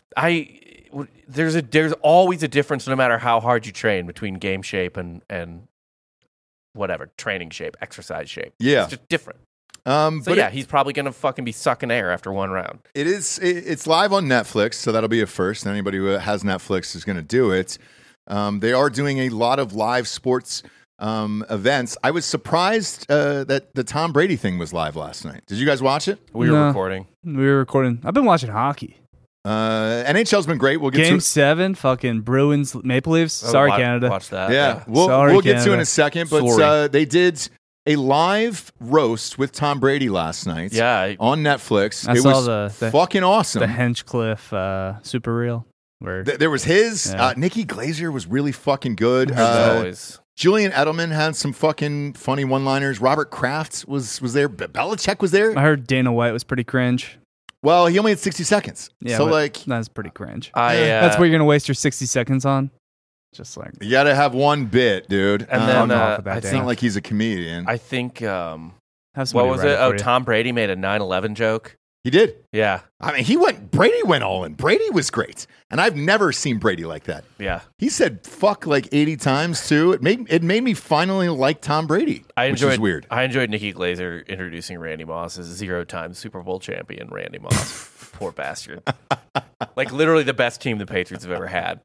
I there's a there's always a difference, no matter how hard you train, between game shape and and whatever training shape, exercise shape. Yeah. It's just different. Um, So but yeah, it- he's probably gonna fucking be sucking air after one round. It is. It, it's live on Netflix, so that'll be a first. Anybody who has Netflix is going to do it. Um, they are doing a lot of live sports um, events. I was surprised uh, that the Tom Brady thing was live last night. Did you guys watch it? We were No. recording. We were recording. I've been watching hockey. Uh, N H L's been great. We'll get Game to seven, fucking Bruins, Maple Leafs. Sorry, Oh, wa- Canada. Watch that. yeah, we'll Sorry, we'll get to it in Canada. a second. But Sorry. uh, they did a live roast with Tom Brady last night. Yeah. I- on Netflix. I it saw was the- the- fucking awesome. The Henchcliffe uh, super reel. Where Th- there was his. Yeah. Uh, Nikki Glazer was really fucking good. As Uh, always. Julian Edelman had some fucking funny one-liners. Robert Kraft was was there. Be- Belichick was there. I heard Dana White was pretty cringe. Well, he only had sixty seconds. Yeah, so but like, that's pretty cringe. I, uh, That's what you're gonna waste your sixty seconds on. Just like you got to have one bit, dude. And Um, then I'm off uh, of that I it's day. think not like he's a comedian. I think um, have what somebody was write it? Oh, for you. Tom Brady made a nine eleven joke. he did. Yeah, I mean, he went. Brady went all in. Brady was great, and I've never seen Brady like that. yeah. He said "fuck" like eighty times too. It made it made me finally like Tom Brady, I which enjoyed is weird. I enjoyed Nikki Glazer introducing Randy Moss as zero-time Super Bowl champion Randy Moss. Poor bastard. Like literally the best team the Patriots have ever had.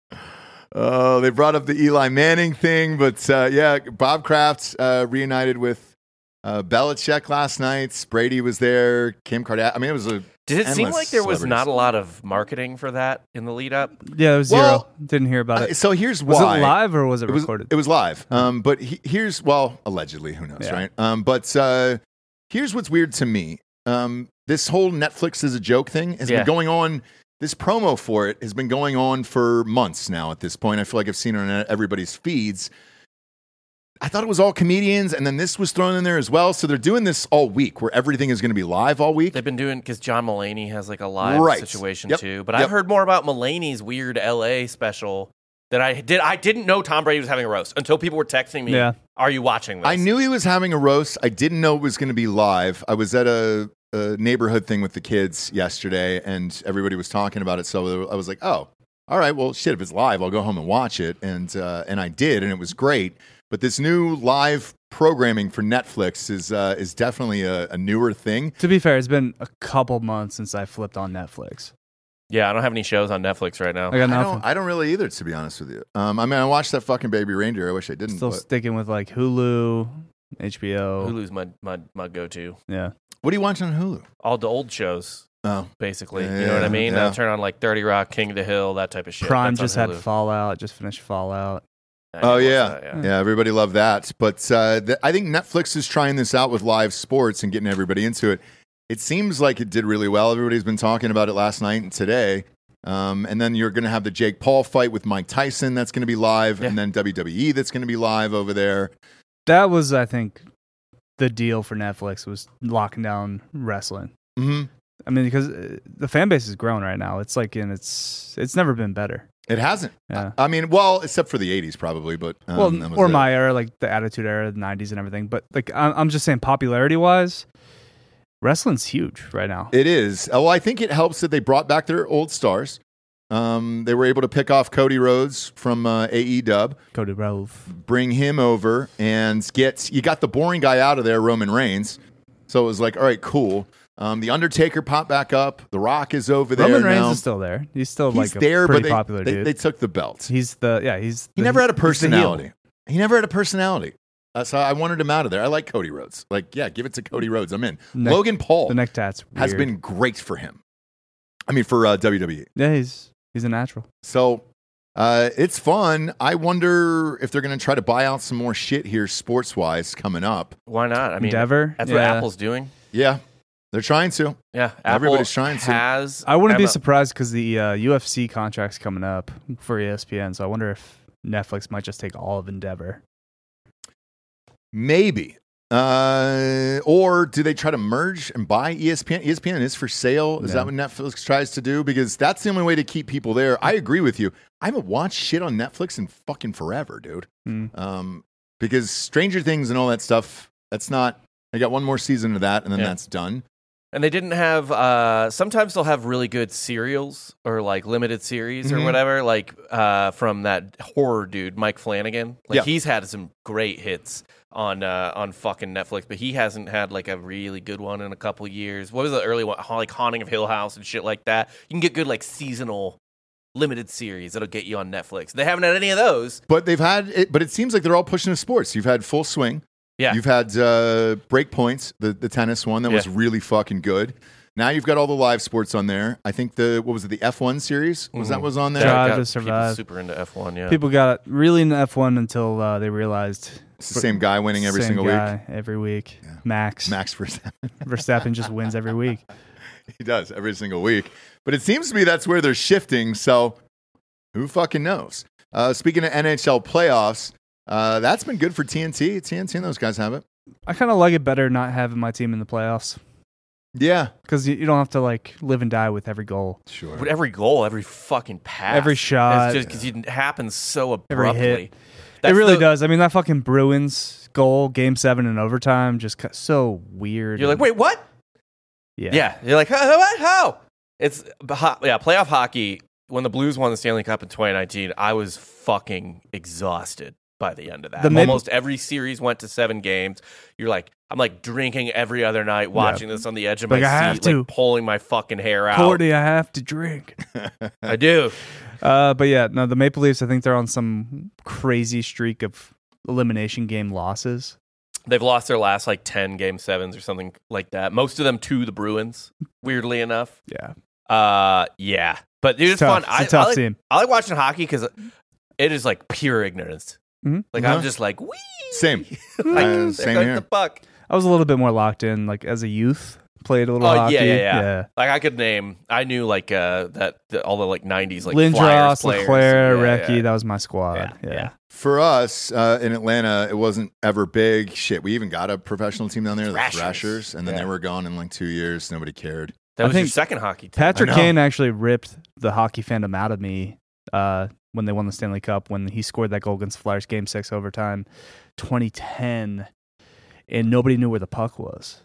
Oh, they brought up the Eli Manning thing, but uh, yeah, Bob Kraft uh, reunited with uh, Belichick last night. Brady was there. Kim Kardashian. I mean, it was a. Did it seem endless like there was celebrities. not a lot of marketing for that in the lead up? Yeah, it was Well, zero. Didn't hear about Uh, it. so here's Was why. it live or was it, It was, recorded? it was live. Um, but he, here's, well, allegedly, who knows, Yeah. right? Um, but uh, here's what's weird to me. Um, this whole Netflix is a joke thing has Yeah. been going on. This promo for it has been going on for months now at this point. I feel like I've seen it on everybody's feeds. I thought it was all comedians, and then this was thrown in there as well. So they're doing this all week where everything is going to be live all week. They've been doing because John Mulaney has like a live Right. situation Yep. too. But Yep. I've heard more about Mulaney's weird L A special that I did. I didn't know Tom Brady was having a roast until people were texting me. Yeah. Are you watching this? I knew he was having a roast. I didn't know it was going to be live. I was at a, a neighborhood thing with the kids yesterday, and everybody was talking about it. So I was like, "Oh, all right. Well, shit. If it's live, I'll go home and watch it." And uh, and I did, and it was great. But this new live programming for Netflix is uh, is definitely a, a newer thing. To be fair, it's been a couple months since I flipped on Netflix. Yeah, I don't have any shows on Netflix right now. I got I nothing. don't, I don't really either, to be honest with you. Um, I mean, I watched that fucking Baby Reindeer. I wish I didn't. Still But sticking with like Hulu, H B O. Hulu's my my, my go to. Yeah. what do you watch on Hulu? All the old shows, Oh, basically. Yeah, you know what I mean? yeah. I'll turn on like thirty Rock, King of the Hill, that type of shit. Prime That's on just had Hulu. Fallout. Just finished Fallout. I didn't Oh watch yeah. that, Hmm. yeah, everybody loved that. But uh, th- I think Netflix is trying this out with live sports and getting everybody into it. It seems like it did really well. Everybody's been talking about it last night and today. Um, and then you're going to have the Jake Paul fight with Mike Tyson that's going to be live, Yeah. and then W W E that's going to be live over there. That was, I think, the deal for Netflix was locking down wrestling. hmm I mean, because uh, the fan base is growing right now. It's like, and it's it's never been better. It hasn't. Yeah. I mean, well, except for the eighties probably, but um, well, that was or it. my era, like the Attitude Era, the nineties, and everything. But like, I'm, I'm just saying, popularity wise, wrestling's huge right now. It is. Oh, I think it helps that they brought back their old stars. Um, they were able to pick off Cody Rhodes from uh, A E W. Cody Rhodes. Bring him over and get you got the boring guy out of there, Roman Reigns. So it was like, all right, cool. Um, the Undertaker popped back up. The Rock is over there Roman Reigns now. is still there. He's still He's like a there, pretty but they, popular they, dude. they took the belt. he's the yeah. He's He the- never had a he's the heel. personality. He never had a personality. Uh, so I wanted him out of there. I like Cody Rhodes. Like, yeah, give it to Cody Rhodes. I'm in. Neck- Logan Paul The neck tats has weird. been great for him. I mean, for uh, W W E. Yeah, he's he's a natural. So uh, it's fun. I wonder if they're going to try to buy out some more shit here sports-wise coming up. Why not? I mean, Endeavor? that's what Yeah. Apple's doing. Yeah, they're trying to. Yeah, Everybody's Apple trying to. Has I wouldn't be Emma- surprised because the uh, U F C contract's coming up for E S P N. So I wonder if Netflix might just take all of Endeavor. Maybe. Uh, or do they try to merge and buy E S P N? E S P N is for sale. Is No. that what Netflix tries to do? Because that's the only way to keep people there. I agree with you. I haven't watched shit on Netflix in fucking forever, dude. Mm. Um, because Stranger Things and all that stuff, that's not. I got one more season of that, and then Yeah. that's done. And they didn't have. Uh, sometimes they'll have really good serials or like limited series Mhm. or whatever. Like uh, from that horror dude Mike Flanagan. Like Yeah. he's had some great hits on uh, on fucking Netflix, but he hasn't had like a really good one in a couple years. What was the early one? Like Haunting of Hill House and shit like that. You can get good like seasonal limited series that'll get you on Netflix. They haven't had any of those. But they've had it. But it seems like they're all pushing to sports. You've had Full Swing. Yeah. You've had uh, Breakpoints, the the tennis one that was Yeah. really fucking good. Now you've got all the live sports on there. I think the what was it? The F one series was that Mhm. was on there. Drive got to people Survive. Super into F one. Yeah. People got really into F one until uh, they realized It's the same guy winning every same single guy every week. Yeah. Max. week. Max Verstappen. Verstappen just wins every week. He does every single week. But it seems to me that's where they're shifting. So who fucking knows? Uh, speaking of N H L playoffs, uh, that's been good for T N T. T N T and those guys have it. I kind of like it better not having my team in the playoffs Yeah, because you, you don't have to like live and die with every goal. sure. But every goal, every fucking pass, Every shot. it's just because it happens so Every abruptly. hit. That's it really the- does. I mean, that fucking Bruins goal, game seven in overtime, just cut so weird. You're like, wait, what? yeah. Yeah, you're like, how? What? How? It's ho- yeah, playoff hockey. When the Blues won the Stanley Cup in twenty nineteen, I was fucking exhausted by the end of that. The mid- Almost every series went to seven games. You're like, I'm like drinking every other night, watching this on the edge of my Like, I seat, have to. like pulling my fucking hair out. Cordy, I have to drink. I do. Uh, but yeah, no, the Maple Leafs, I think they're on some crazy streak of elimination game losses. They've lost their last like ten game sevens or something like that. Most of them to the Bruins, weirdly enough. Yeah. Uh, yeah, but dude, it's, It's tough. fun. It's a I, tough I like, team. I like watching hockey because it is like pure ignorance. Mhm. Like Uh-huh. I'm just like, wee. Same. like, Uh, there same goes here. the puck. I was a little bit more locked in, like as a youth, played a little Oh hockey. yeah, yeah, yeah, Like I could name. I knew like uh that the, all the like nineties like Flyers Lindros, players. Leclaire, Yeah, Recchi, yeah. that was my squad. Yeah, Yeah. yeah. For us uh, in Atlanta, it wasn't ever big. Shit, we even got a professional team down there, the Thrashers. Thrashers, and then Yeah. they were gone in like two years. Nobody cared. That I was your think second hockey team. Patrick I know. Kane actually ripped the hockey fandom out of me uh, when they won the Stanley Cup, when he scored that goal against the Flyers game six overtime, twenty ten, and nobody knew where the puck was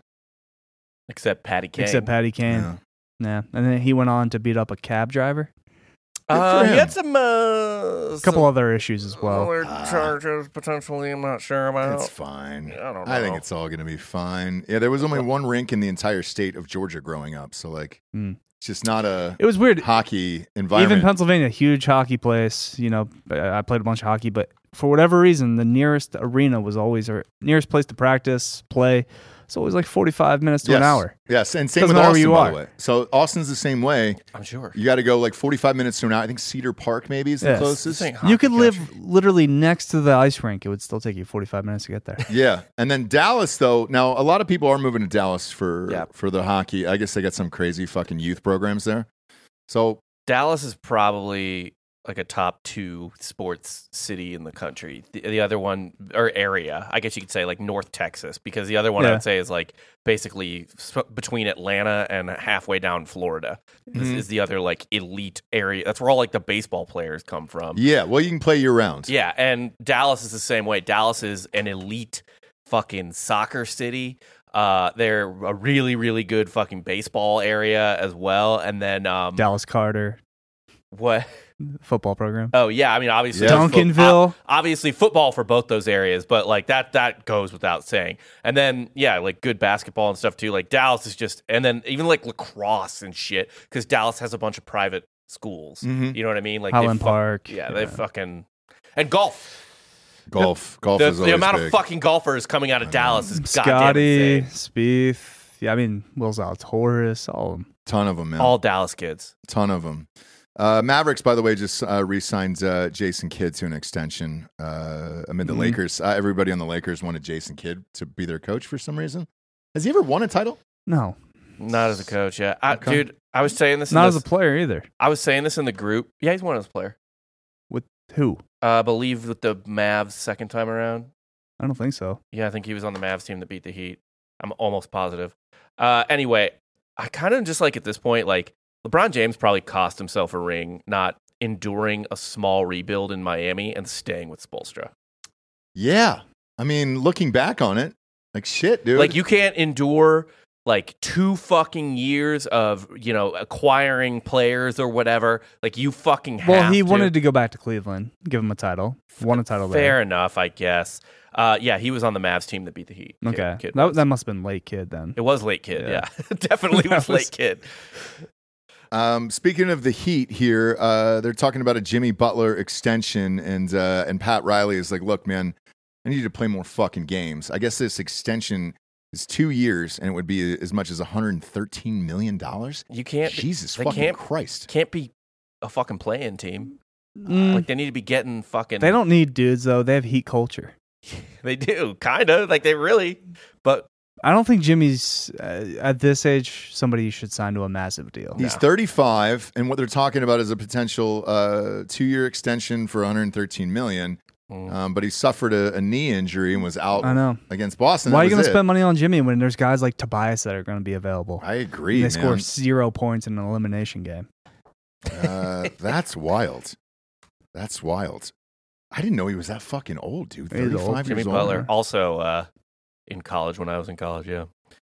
Except Patty Kane. except Patty Kane. Yeah. Yeah, and then he went on to beat up a cab driver. Uh, for he him. had some uh, A couple other issues as well. other charges potentially. I'm not sure about. It's fine. I don't I think know. it's all going to be fine. Yeah, there was only one rink in the entire state of Georgia growing up, so like, Mm. it's just not a It was weird. hockey environment. Even Pennsylvania, huge hockey place. You know, I I played a bunch of hockey, but for whatever reason, the nearest arena was always or nearest place to practice, play. It's always like forty-five minutes to yes. an hour. Yes, and same Doesn't with matter where Austin, you by are. the way. So Austin's the same way. I'm sure. You got to go like forty-five minutes to an hour. I think Cedar Park maybe is the Yes. closest. This ain't You hockey could live country. literally next to the ice rink. It would still take you forty-five minutes to get there. Yeah, and then Dallas though. Now a lot of people are moving to Dallas for Yeah. for the hockey. I guess they got some crazy fucking youth programs there. So Dallas is probably like a top two sports city in the country. The, the other one, or area, I guess you could say like North Texas, because the other one I Yeah. would say is like basically sp- between Atlanta and halfway down Florida. This Mhm. is the other like elite area. That's where all like the baseball players come from. yeah, well you can play year round. Yeah, and Dallas is the same way. Dallas is an elite fucking soccer city. Uh, they're a really, really good fucking baseball area as well. And then um, Dallas Carter what? football program. Oh yeah, I mean obviously Yeah. there's fo- Duncanville. ob- obviously football for both those areas, but like that that goes without saying. And then yeah, like good basketball and stuff too. Like Dallas is just, and then even like lacrosse and shit, because Dallas has a bunch of private schools. Mhm. You know what I mean? Like they Highland fu- Park. Yeah, they fucking and golf. Golf, golf The, is the always amount big. of fucking golfers coming out of Dallas is goddamn Scotty, insane. Spieth. Yeah, I mean, Will Zalatoris, all of them. Ton of them, man. All Dallas kids. Ton of them. Uh, Mavericks, by the way, just uh, re-signed uh, Jason Kidd to an extension uh, amid the Mhm. Lakers. Uh, everybody on the Lakers wanted Jason Kidd to be their coach for some reason. Has he ever won a title? No, Not as a coach, yeah. I, Okay. Dude, I was saying this. in not as this- a player either. I was saying this in the group. Yeah, he's one as a player. With who? Uh, I believe with the Mavs second time around. I don't think so. Yeah, I think he was on the Mavs team that beat the Heat. I'm almost positive. Uh, anyway, I kind of just like at this point, like LeBron James probably cost himself a ring not enduring a small rebuild in Miami and staying with Spoelstra. Yeah. I mean, looking back on it, like shit, dude. Like you can't endure like two fucking years of, you know, acquiring players or whatever. Like you fucking have Well, he to. wanted to go back to Cleveland, give him a title, won a title Fair there. enough, I guess. Uh, yeah, he was on the Mavs team that beat the Heat. Kid- Okay, Kid that was. that must have been late kid then. It was late kid, Yeah. yeah. Definitely That was was- late kid. Um, speaking of the Heat here, uh, they're talking about a Jimmy Butler extension, and uh, and Pat Riley is like, "Look, man, I need you to play more fucking games." I guess this extension is two years, and it would be as much as one hundred thirteen million dollars. You can't be- Jesus they fucking can't- Christ! Can't be a fucking play-in team. Mm, Like they need to be getting fucking. they don't need dudes though. They have Heat culture. They do kind of like they really, but I don't think Jimmy's uh, at this age somebody you should sign to a massive deal. He's No. thirty-five, and what they're talking about is a potential uh, two-year extension for one hundred thirteen million dollars. Mm. Um, but he suffered a, a knee injury and was out I know. against Boston. Why That are you going was to it. spend money on Jimmy when there's guys like Tobias that are going to be available? I And agree, they man. score zero points in an elimination game. Uh, that's wild. That's wild. I didn't know he was that fucking old, dude. He's old. thirty-five Jimmy years Butler old. also uh, in college when I was in college. Yeah,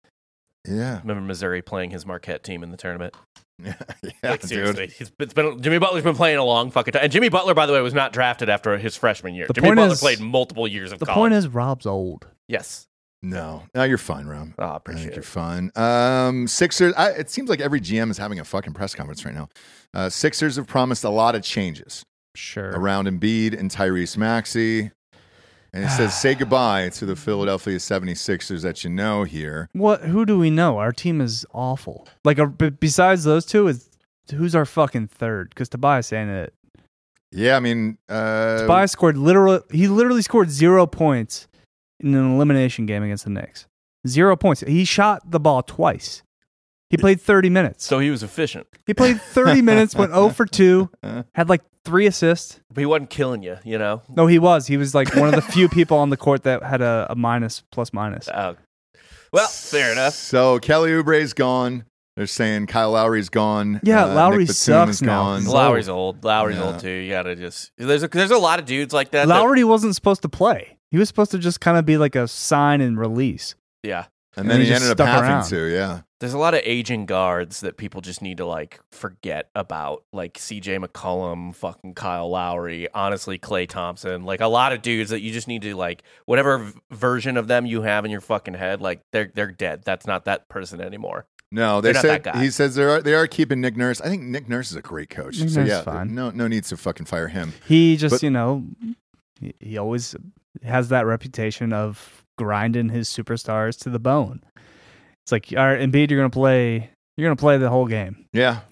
Yeah, remember Missouri playing his Marquette team in the tournament. yeah, Like, dude. seriously, he's, it's been Jimmy Butler's been playing a long fucking time. And Jimmy Butler, by the way, was not drafted after his freshman year. The Jimmy point Butler is- played multiple years of The college. point is, Rob's old. yes, No, no, you're fine, Rob. oh, I I appreciate think you're it. fine. Um, Sixers. I, it seems like every G M is having a fucking press conference right now. Uh, Sixers have promised a lot of changes Sure. around Embiid and Tyrese Maxey. And it says, say goodbye to the Philadelphia seventy-sixers that you know here. What? Who do we know? Our team is awful. Like, our, b- besides those two, is who's our fucking third? Because Tobias ain't it. Yeah, I mean, uh, Tobias scored literal. He literally scored zero points in an elimination game against the Knicks. Zero points. He shot the ball twice. He played thirty minutes. So he was efficient. He played thirty minutes, went zero for two, had like three assists. But he wasn't killing you, you know? No, he was. He was like one of the few people on the court that had a, a minus, plus minus. Uh, well, fair enough. So Kelly Oubre's gone. They're saying Kyle Lowry's gone. Yeah, uh, Lowry Nick Batum sucks is now. gone. He's Lowry's old. Lowry's Yeah. old too. You gotta just there's a there's a lot of dudes like that. that- Lowry wasn't supposed to play. He was supposed to just kind of be like a sign and release. yeah. And then And he, he just ended up stuck having around. to, yeah. There's a lot of aging guards that people just need to like forget about, like C J McCollum, fucking Kyle Lowry, honestly Klay Thompson, like a lot of dudes that you just need to like whatever v- version of them you have in your fucking head, like they're they're dead. That's not that person anymore. No, they They're not said that guy. he says they are they are keeping Nick Nurse. I think Nick Nurse is a great coach. Nick so Nurse is yeah, fine. no no needs to fucking fire him. He just, But- you know, he, he always has that reputation of grinding his superstars to the bone. It's like, all right, Embiid, you're gonna play. You're gonna play the whole game. Yeah.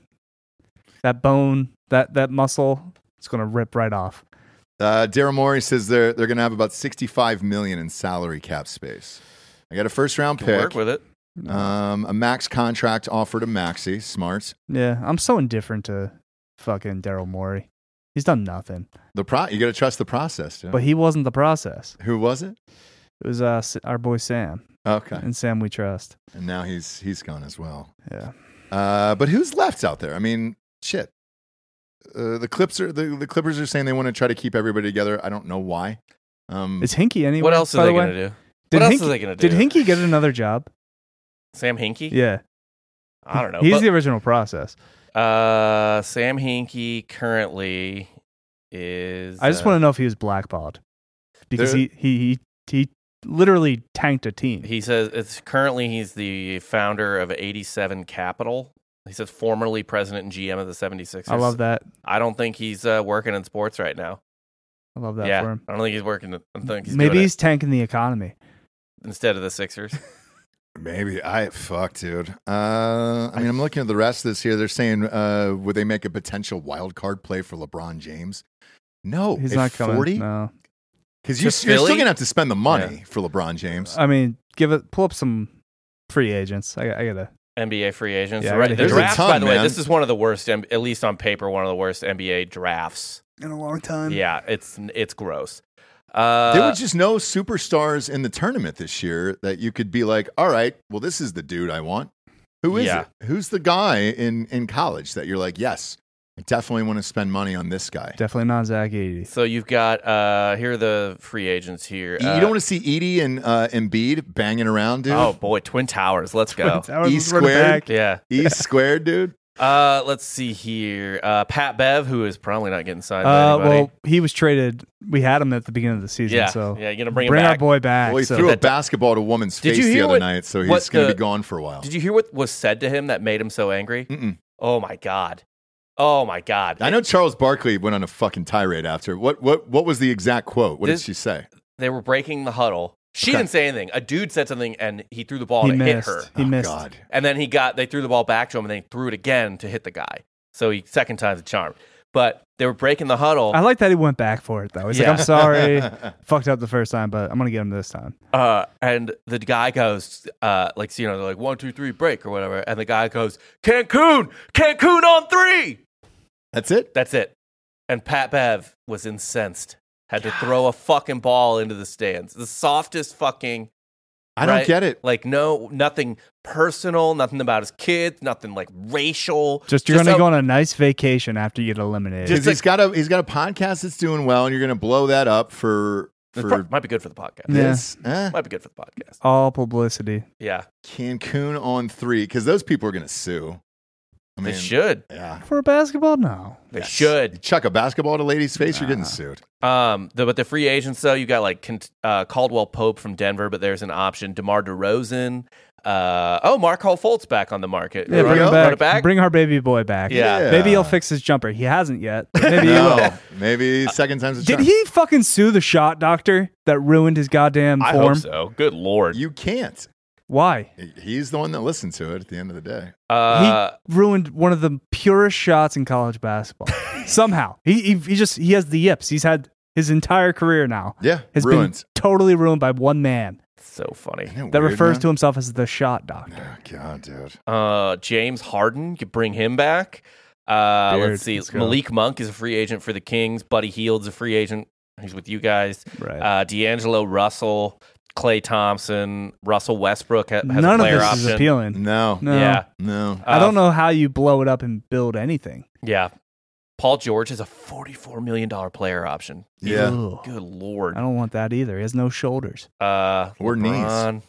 That bone, that that muscle, it's gonna rip right off. Uh, Daryl Morey says they're they're gonna have about sixty-five million in salary cap space. I got a first round Can pick. work with it. Um, a max contract offer to Maxey. Smart. Yeah, I'm so indifferent to fucking Daryl Morey. He's done nothing, The pro you got to trust the process. Dude. but he wasn't the process. Who was it? It was uh, S- our boy Sam, Okay, and Sam we trust. and now he's he's gone as well. Yeah, Uh, but who's left out there? I mean, shit. Uh, the Clips are the, the Clippers are saying they want to try to keep everybody together. I don't know why. Um, is Hinkie anyway? What else by are the they way? gonna do? Did What else Hinkie, are they gonna do? Did Hinkie get another job? Sam Hinkie? Yeah, I don't know. He's but- the original process. Uh, Sam Hinkie currently is. I just uh, want to know if he was blackballed because There- he, he he he literally tanked a team. He says it's currently he's the founder of eighty-seven Capital. He says formerly president and G M of the seventy-sixers. I love that. I don't think he's uh, working in sports right now. I love that yeah, for him. I don't think he's working. I don't think he's Maybe doing he's tanking the economy. it instead of the Sixers. Maybe I fuck, dude. Uh, I mean, I'm looking at the rest of this here. They're saying, uh, would they make a potential wild card play for LeBron James? No, He's at not coming. forty. No. Because you're, To you're still Philly? gonna have to spend the money Yeah. for LeBron James. I mean, give it. Pull up some free agents. I, I gotta. N B A free agents. Yeah, I right. gotta The hear There's a drafts, ton, by the way, man. this is one of the worst, at least on paper, one of the worst N B A drafts. In a long time. Yeah, it's it's gross. Uh, there were just no superstars in the tournament this year that you could be like, all right, well, this is the dude I want. Who is Yeah. it? Who's the guy in, in college that you're like, yes, I definitely want to spend money on this guy? Definitely not Zach Edey. So you've got uh, here are the free agents here. you Uh, don't want to see Edie and uh, Embiid banging around, dude. Oh boy, Twin Towers. Let's go. E squared. Yeah. E squared, dude. Uh, let's see here. Uh, Pat Bev, who is probably not getting signed by Uh, anybody. well, he was traded. We had him at the beginning of the season. yeah, So yeah, you're gonna bring, bring him our back. boy back. Well, he so. threw a that- basketball at a woman's Did face you the hear other what- night, so what he's going to the- be gone for a while. Did you hear what was said to him that made him so angry? Mm-mm. Oh my god. Oh my god. I know Charles Barkley went on a fucking tirade after. What what what was the exact quote? What This- did she say? They were breaking the huddle. She Okay. didn't say anything. A dude said something, and he threw the ball he and it hit missed. her. He oh, missed. God. And then he got they threw the ball back to him, and they threw it again to hit the guy. So he second time's a charm. But they were breaking the huddle. I like that he went back for it though. He's Yeah. like, I'm sorry, fucked up the first time, but I'm gonna get him this time. Uh, and the guy goes, uh, like, you know, they're like one, two, three, break or whatever. And the guy goes, Cancun, Cancun on three. That's it? That's it. And Pat Bev was incensed. Had to throw a fucking ball into the stands. The softest fucking. I don't right? get it. Like, no, nothing personal, nothing about his kids, nothing like racial. Just you're gonna a- go on a nice vacation after you get eliminated. Because Just he's got a he's got a podcast that's doing well, and you're going to blow that up for It for pro- might be good for the podcast. Yeah. this. Eh? Might be good for the podcast. All publicity. Yeah, Cancun on three, because those people are going to sue. I mean, they should. Yeah, For basketball, no. They Yes. should. You chuck a basketball at a lady's face, you're getting sued. Um, the, but the free agents though, you got like Kent- uh, Caldwell Pope from Denver, but there's an option. DeMar DeRozan. Uh, oh, Markelle Fultz back on the market. Yeah, Run- bring him run back. it back. Bring our baby boy back. Yeah. Yeah. Maybe he'll fix his jumper. He hasn't yet. but Maybe he will. No, maybe second time's a Did charm. he fucking sue the shot doctor that ruined his goddamn I form? hope so. Good lord. You can't. Why? He's the one that listened to it at the end of the day. Uh, he ruined one of the purest shots in college basketball. Somehow. He, he he just he has the yips. He's had his entire career now. Yeah, Has ruined. been totally ruined by one man so funny. Isn't it that weird, refers man? to himself as the shot doctor. Oh, God, dude. Uh, James Harden, you could bring him back. Uh, Beard, let's see. let's go. Malik Monk is a free agent for the Kings. Buddy Hield's a free agent. He's with you guys. Right. Uh, D'Angelo Russell, Klay Thompson, Russell Westbrook ha- has None a of player this option. is appealing. No, No. Yeah. no. I Uh, don't know how you blow it up and build anything. Yeah. Paul George has a forty-four million dollars player option. Yeah. Ugh. Good lord. I don't want that either. He has no shoulders. Uh, Or knees. LeBron,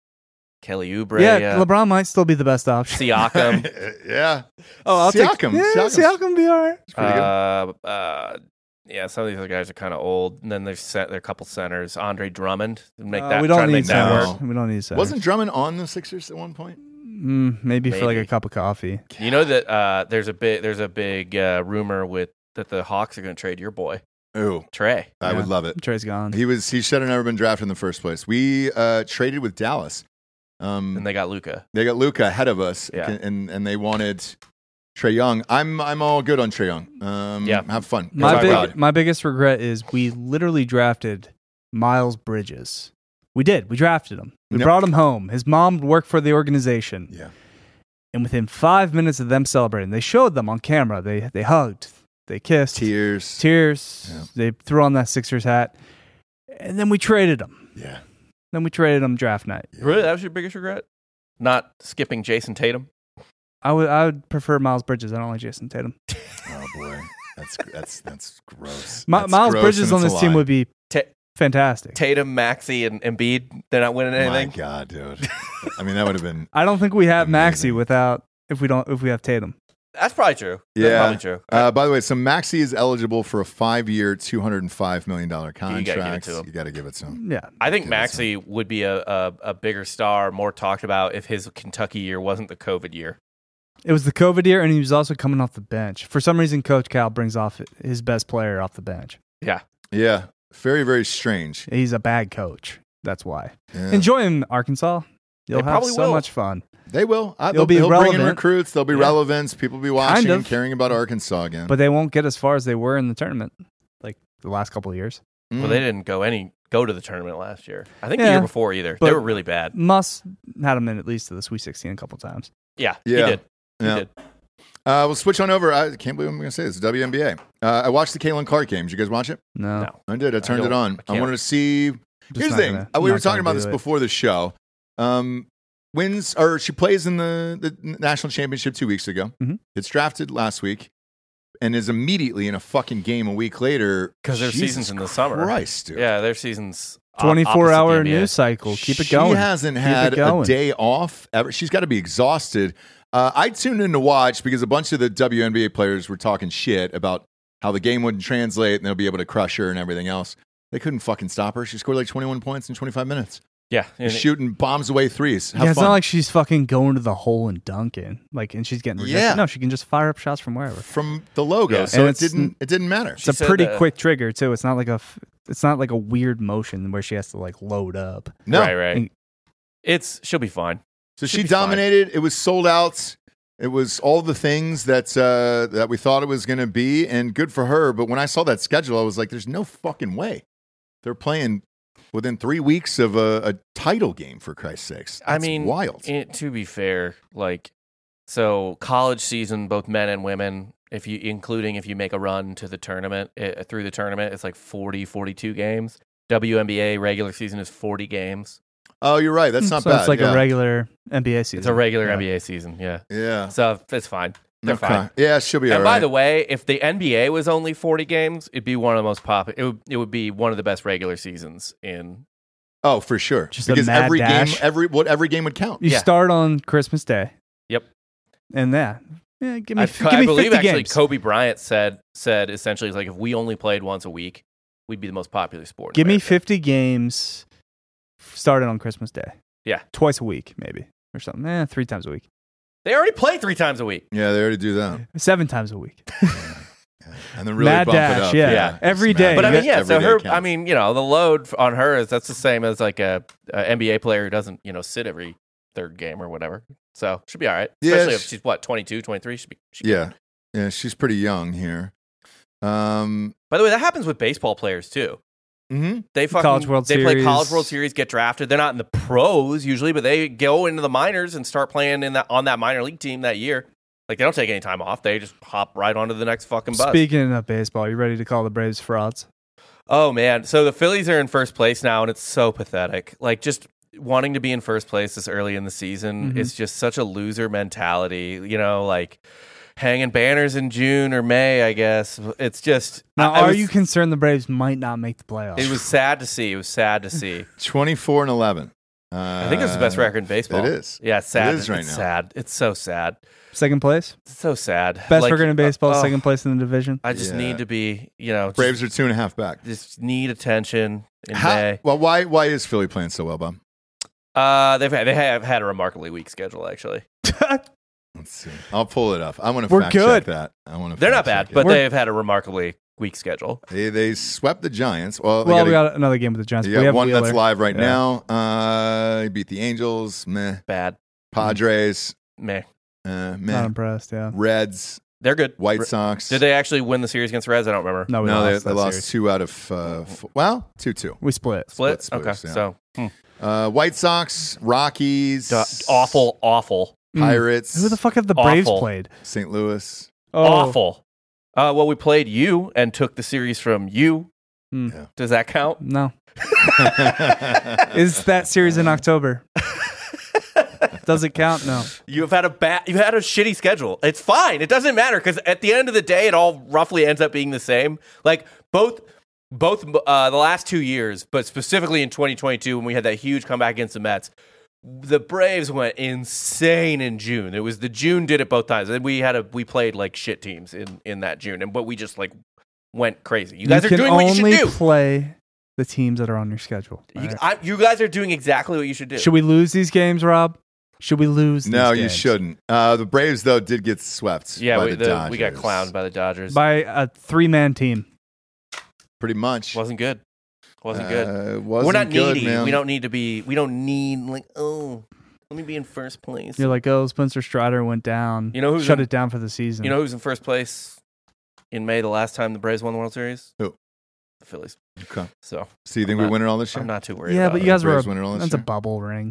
Kelly Oubre, yeah, yeah. LeBron might still be the best option. Siakam. yeah. Oh, I'll Siakam. take yeah, Siakam's Siakam be all right. pretty good. uh, uh, yeah, some of these other guys are kind of old. And then there's set, there are a couple centers. Andre Drummond. Make Uh, that, we try don't to need make that centers. work. centers. We don't need centers. Wasn't Drummond on the Sixers at one point? Mm, maybe, for like Maybe. a cup of coffee. You know that uh, there's a big there's a big uh, rumor with that the Hawks are going to trade your boy Ooh, Trey. I Yeah. would love it. Trey's gone. He was. He should have never been drafted in the first place. We uh, traded with Dallas. Um, And they got Luca. they got Luca ahead of us, Yeah. and and they wanted Trae Young. I'm I'm all good on Trae Young. Um, Yeah. have fun. my Talk big, about it. my biggest regret is we literally drafted Miles Bridges. We did. We drafted him. We Yep. brought him home. His mom worked for the organization. Yeah. And within five minutes of them celebrating, they showed them on camera. They they hugged. They kissed. Tears. Tears. Yeah. They threw on that Sixers hat. And then we traded him. Yeah. Then we traded him draft night. Really, that was your biggest regret? Not skipping Jason Tatum. I would I would prefer Miles Bridges. I don't like Jason Tatum. Oh boy, that's that's that's gross. Mi- That's Miles gross Bridges and on it's this a team lie. would be Ta- fantastic. Tatum, Maxey, and Embiid. They're not winning anything. My God, dude. I mean, that would have been. I don't think we have Amazing. Maxey without if we don't if we have Tatum. That's probably true. That's Yeah. probably true. Uh, by the way, so Maxey is eligible for a five-year, two hundred five million dollar gotta give it contract. to him. You got to give it to him. Yeah. I think Give it Maxey would be a, a, a bigger star, more talked about if his Kentucky year wasn't the COVID year. It was the COVID year, and he was also coming off the bench. For some reason, Coach Cal brings off his best player off the bench. Yeah. Yeah, very, very strange. He's a bad coach. That's why. Yeah. Enjoy him, Arkansas. You'll They have probably so will. much fun. They will. I, They'll they'll be he'll bring in relevant. recruits. There'll be Yeah. relevance. People will be watching Kind of. and caring about Arkansas again. But they won't get as far as they were in the tournament, like the last couple of years. Mm. Well, they didn't go any go to the tournament last year. I think the Yeah, year before either. but- They were really bad. Muss had him in at least to the Sweet sixteen a couple times. Yeah, Yeah. he did. He Yeah. did. Uh, we'll switch on over. I can't believe I'm going to say this. It's W N B A. Uh, I watched the Caitlin Clark game. Did you guys watch it? No. No. I did. I turned it don't- on. I I, can't. wanted to see. Just Here's the not thing. gonna- Uh, we not were talking gonna about do this it. before the show. Um, wins or she plays in the, the national championship two weeks ago. Mhm. Gets drafted last week, and is immediately in a fucking game a week later Because their Jesus season's in the summer. Christ, dude. Yeah, their season's o- twenty-four opposite hour the N B A. news cycle. Keep it She going. hasn't Keep had it going. a day off ever. She's got to be exhausted. Uh, I tuned in to watch because a bunch of the W N B A players were talking shit about how the game wouldn't translate and they'll be able to crush her and everything else. They couldn't fucking stop her. She scored like twenty-one points in twenty-five minutes. Yeah, and Just shooting bombs away threes. Have Yeah, it's fun. not like she's fucking going to the hole and dunking, like, and she's getting rejected. Yeah. No, she can just fire up shots from wherever. from the logo, Yeah. so And it it's- didn't. It didn't matter. It's She a said pretty that- quick trigger too. It's not like a, f- it's not like a weird motion where she has to like load up. No, right, right. And- It's she'll be fine. so Should she be fine. dominated. It was sold out. It was all the things that uh, that we thought it was going to be, and good for her. But when I saw that schedule, I was like, "There's no fucking way they're playing within three weeks of a, a title game." For Christ's sakes, I That's mean, wild. It, to be fair, like so, college season, both men and women. If you, including if you make a run to the tournament uh, through the tournament, it's like forty, forty-two games. W N B A regular season is forty games. Oh, you're right. That's not so bad. it's like yeah. a regular N B A season. It's a regular Yeah. N B A season. Yeah, Yeah. so it's fine. They're Okay. fine. Yeah, she'll be And all by right. the way, if the N B A was only forty games, it'd be one of the most pop. It would, it would be one of the best regular seasons in. oh, for sure. Just a because mad every dash. game, every what every game would count. You Yeah. start on Christmas Day. Yep. And that. Yeah, give me, I, f- I give me believe fifty actually games. Kobe Bryant said said essentially it's like if we only played once a week, we'd be the most popular sport. in Give me America. fifty games started on Christmas Day. Yeah. Twice a week, maybe. Or something. Eh, three times a week. They already play three times a week. Yeah, they already do that. Seven times a week. And then really Mad bump it dash, up. yeah. Yeah. Every It's mad day. But I mean, dash. yeah. Every So day her, counts. I mean, you know, the load on her is that's the same as like a, a N B A player who doesn't, you know, sit every third game or whatever. So she'll be all right. Yeah, Especially if she- she's what twenty-two, twenty-three. Should be. Should be yeah, good. yeah. She's pretty young here. Um, By the way, that happens with baseball players too. mhm. They fucking College World they play Series. College World Series, get drafted. They're not in the pros usually, but they go into the minors and start playing in that on that minor league team that year. Like they don't take any time off. They just hop right onto the next fucking bus. Speaking of baseball, you ready to call the Braves frauds? Oh man, so the Phillies are in first place now, and it's so pathetic. Like just wanting to be in first place this early in the season, Mhm. it's just such a loser mentality. You know, like hanging banners in June or May. I guess it's just. Now, I- I are was- you concerned the Braves might not make the playoffs? It was sad to see. It was sad to see. twenty-four and eleven. Uh, I think it's the best record in baseball. It is. Yeah, it's sad. It is right it's now. sad. It's so sad. second place. It's so sad. Best Like, record in baseball. uh, oh, second place in the division. I just Yeah. need to be, you know, just, Braves are two and a half back. just need attention in How- May. well, why why is Philly playing so well, Bob? Uh, they've had, they have had a remarkably weak schedule actually. Let's see. I'll pull it up. I want to We're fact good. check that. I want to. They're not bad, but We're- they've had a remarkably weak schedule. they they swept the Giants. Well, they well, gotta- we got another game with the Giants. you We got have one that's Wheeler. live right Yeah. now. Uh, he beat the Angels. Meh. Bad. Padres. Meh. Uh, Not meh. impressed. Yeah. Reds. They're good. White Re- Sox. Did they actually win the series against the Reds? I don't remember. No, we No, they, lost. they that lost series. two out of uh, f- well, two two. We split. Split? Split okay. Spurs, yeah. So hmm. Uh, White Sox, Rockies, Duh, awful, awful, Mm. Pirates. Who the fuck have the Braves Awful. played? Saint Louis. Oh, awful. Uh, well, we played you and took the series from you. Hmm. Yeah. Does that count? No. Is that series in October? Does it count? No. You've had a bad, you've had a shitty schedule. It's fine. It doesn't matter because at the end of the day, it all roughly ends up being the same. Like both, both uh, the last two years, but specifically in twenty twenty-two when we had that huge comeback against the Mets, the Braves went insane in June. It was the June did it both times, and we had a we played like shit teams in in that June, and but we just like went crazy. You guys are can doing what you only should do. play the teams that are on your schedule. You, All right. I, you guys are doing exactly what you should do. Should we lose these games, Rob? Should we lose? These No, you games? shouldn't. Uh, the Braves though did get swept. yeah, by we, the the, Dodgers. we got clowned by the Dodgers. By a three-man team. pretty much. Wasn't good. Wasn't good. Uh, wasn't We're not good, needy. man. We don't need to be. We don't need like oh, let me be in first place. You're like, oh, Spencer Strider went down. You know who's shut in- it down for the season. You know who's in first place in May? The last time the Braves won the World Series. Who? The Phillies. Okay. So So you think I'm we not- win it all this year? I'm not too worried. yeah, about but it. you guys were Braves winning all this that's a year? bubble ring.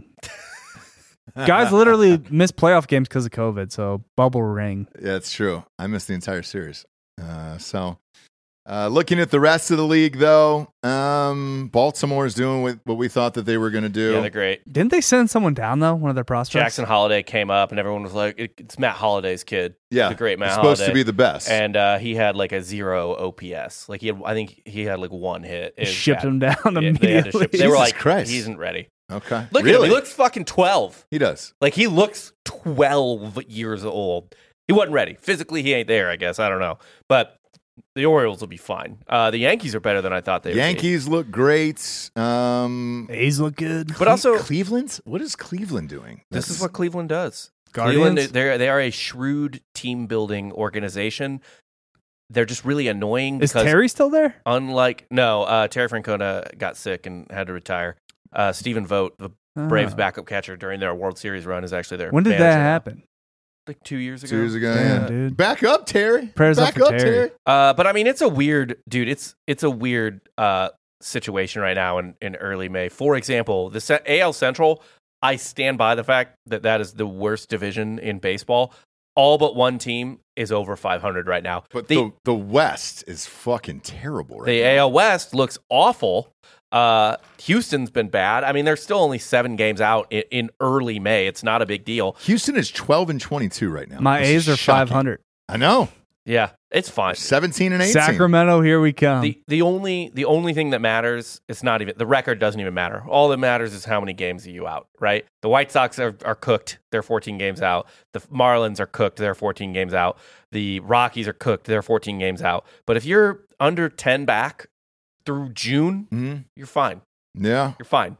Guys literally missed playoff games because of COVID, so bubble ring. Yeah, it's true. I missed the entire series. Uh, so, uh, looking at the rest of the league, though, um, Baltimore is doing what, what we thought that they were going to do. Yeah, they're great. Didn't they send someone down though? One of their prospects. Jackson Holiday came up, and everyone was like, it, "It's Matt Holiday's kid." yeah, the great Matt it's supposed Holliday. to be the best. And uh, he had like a zero O P S. Like he had, I think he had like one hit. It was shipped bad. him down Yeah, they, had to immediately. ship- they were Jesus like, Christ. "He isn't ready." okay, Look really? at him. He looks fucking twelve. He does. Like he looks twelve years old. He wasn't ready. Physically, he ain't there, I guess. I don't know. But the Orioles will be fine. Uh, the Yankees are better than I thought they would Yankees look great. Um, A's look good. be. But also, Cleveland. What is Cleveland doing? this is That's- what Cleveland does. Guardians? Cleveland, they're, they are a shrewd team building organization. They're just really annoying Is because Terry still there? unlike, no, uh, Terry Francona got sick and had to retire. Uh, Stephen Vogt, the Braves Ah. backup catcher during their World Series run, is actually their When did manager that now. happen? Like two years ago. Two years ago. Damn, yeah. dude. Back up, Terry. Prayers up Back for up, Terry. Terry. Uh, but I mean, it's a weird, dude. It's it's a weird uh, situation right now in, in early May. For example, the Ce- A L Central. I stand by the fact that that is the worst division in baseball. All but one team is over five hundred right now. But the the, the West is fucking terrible right the now. A L West looks awful. Uh, Houston's been bad. I mean, they're still only seven games out in, in early May. It's not a big deal. Houston is twelve and twenty-two right now. My This A's is are shocking. five hundred. I know. Yeah, it's fine. seventeen and eighteen. Sacramento, here we come. The the only the only thing that matters, it's not even the record doesn't even matter. All that matters is how many games are you out, right? The White Sox are, are cooked, they're fourteen games out. The Marlins are cooked, they're fourteen games out. The Rockies are cooked, they're fourteen games out. But if you're under ten back through June, Mhm. you're fine. Yeah. You're fine.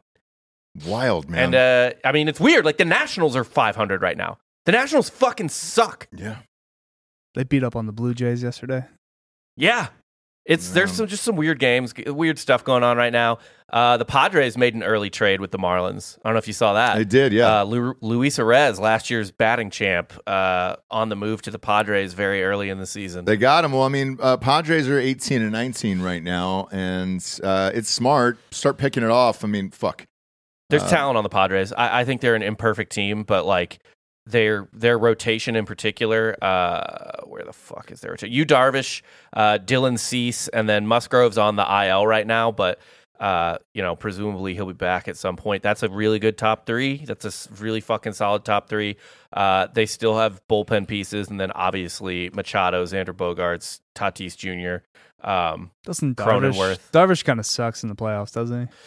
Wild, man. And uh, I mean, it's weird. Like the Nationals are five hundred right now. The Nationals fucking suck. yeah. They beat up on the Blue Jays yesterday. Yeah. It's there's Yeah. some just some weird games, weird stuff going on right now. Uh, the Padres made an early trade with the Marlins. I don't know if you saw that. I did, yeah. Uh, Lu- Luis Arez, last year's batting champ, uh, on the move to the Padres very early in the season. They got him. Well, I mean, uh, Padres are eighteen and nineteen right now, and uh, it's smart. Start picking it off. I mean, fuck. There's uh, talent on the Padres. I-, I think they're an imperfect team, but like their their rotation in particular, uh, where the fuck is their rotation? Yu Darvish, uh, Dylan Cease, and then Musgrove's on the I L right now, but uh, you know, presumably he'll be back at some point. That's a really good top three. That's a s- really fucking solid top three. Uh, they still have bullpen pieces, and then obviously Machado, Xander Bogaerts, Tatis Junior Um, Doesn't Darvish? Cronenworth. Darvish kind of sucks in the playoffs, doesn't he?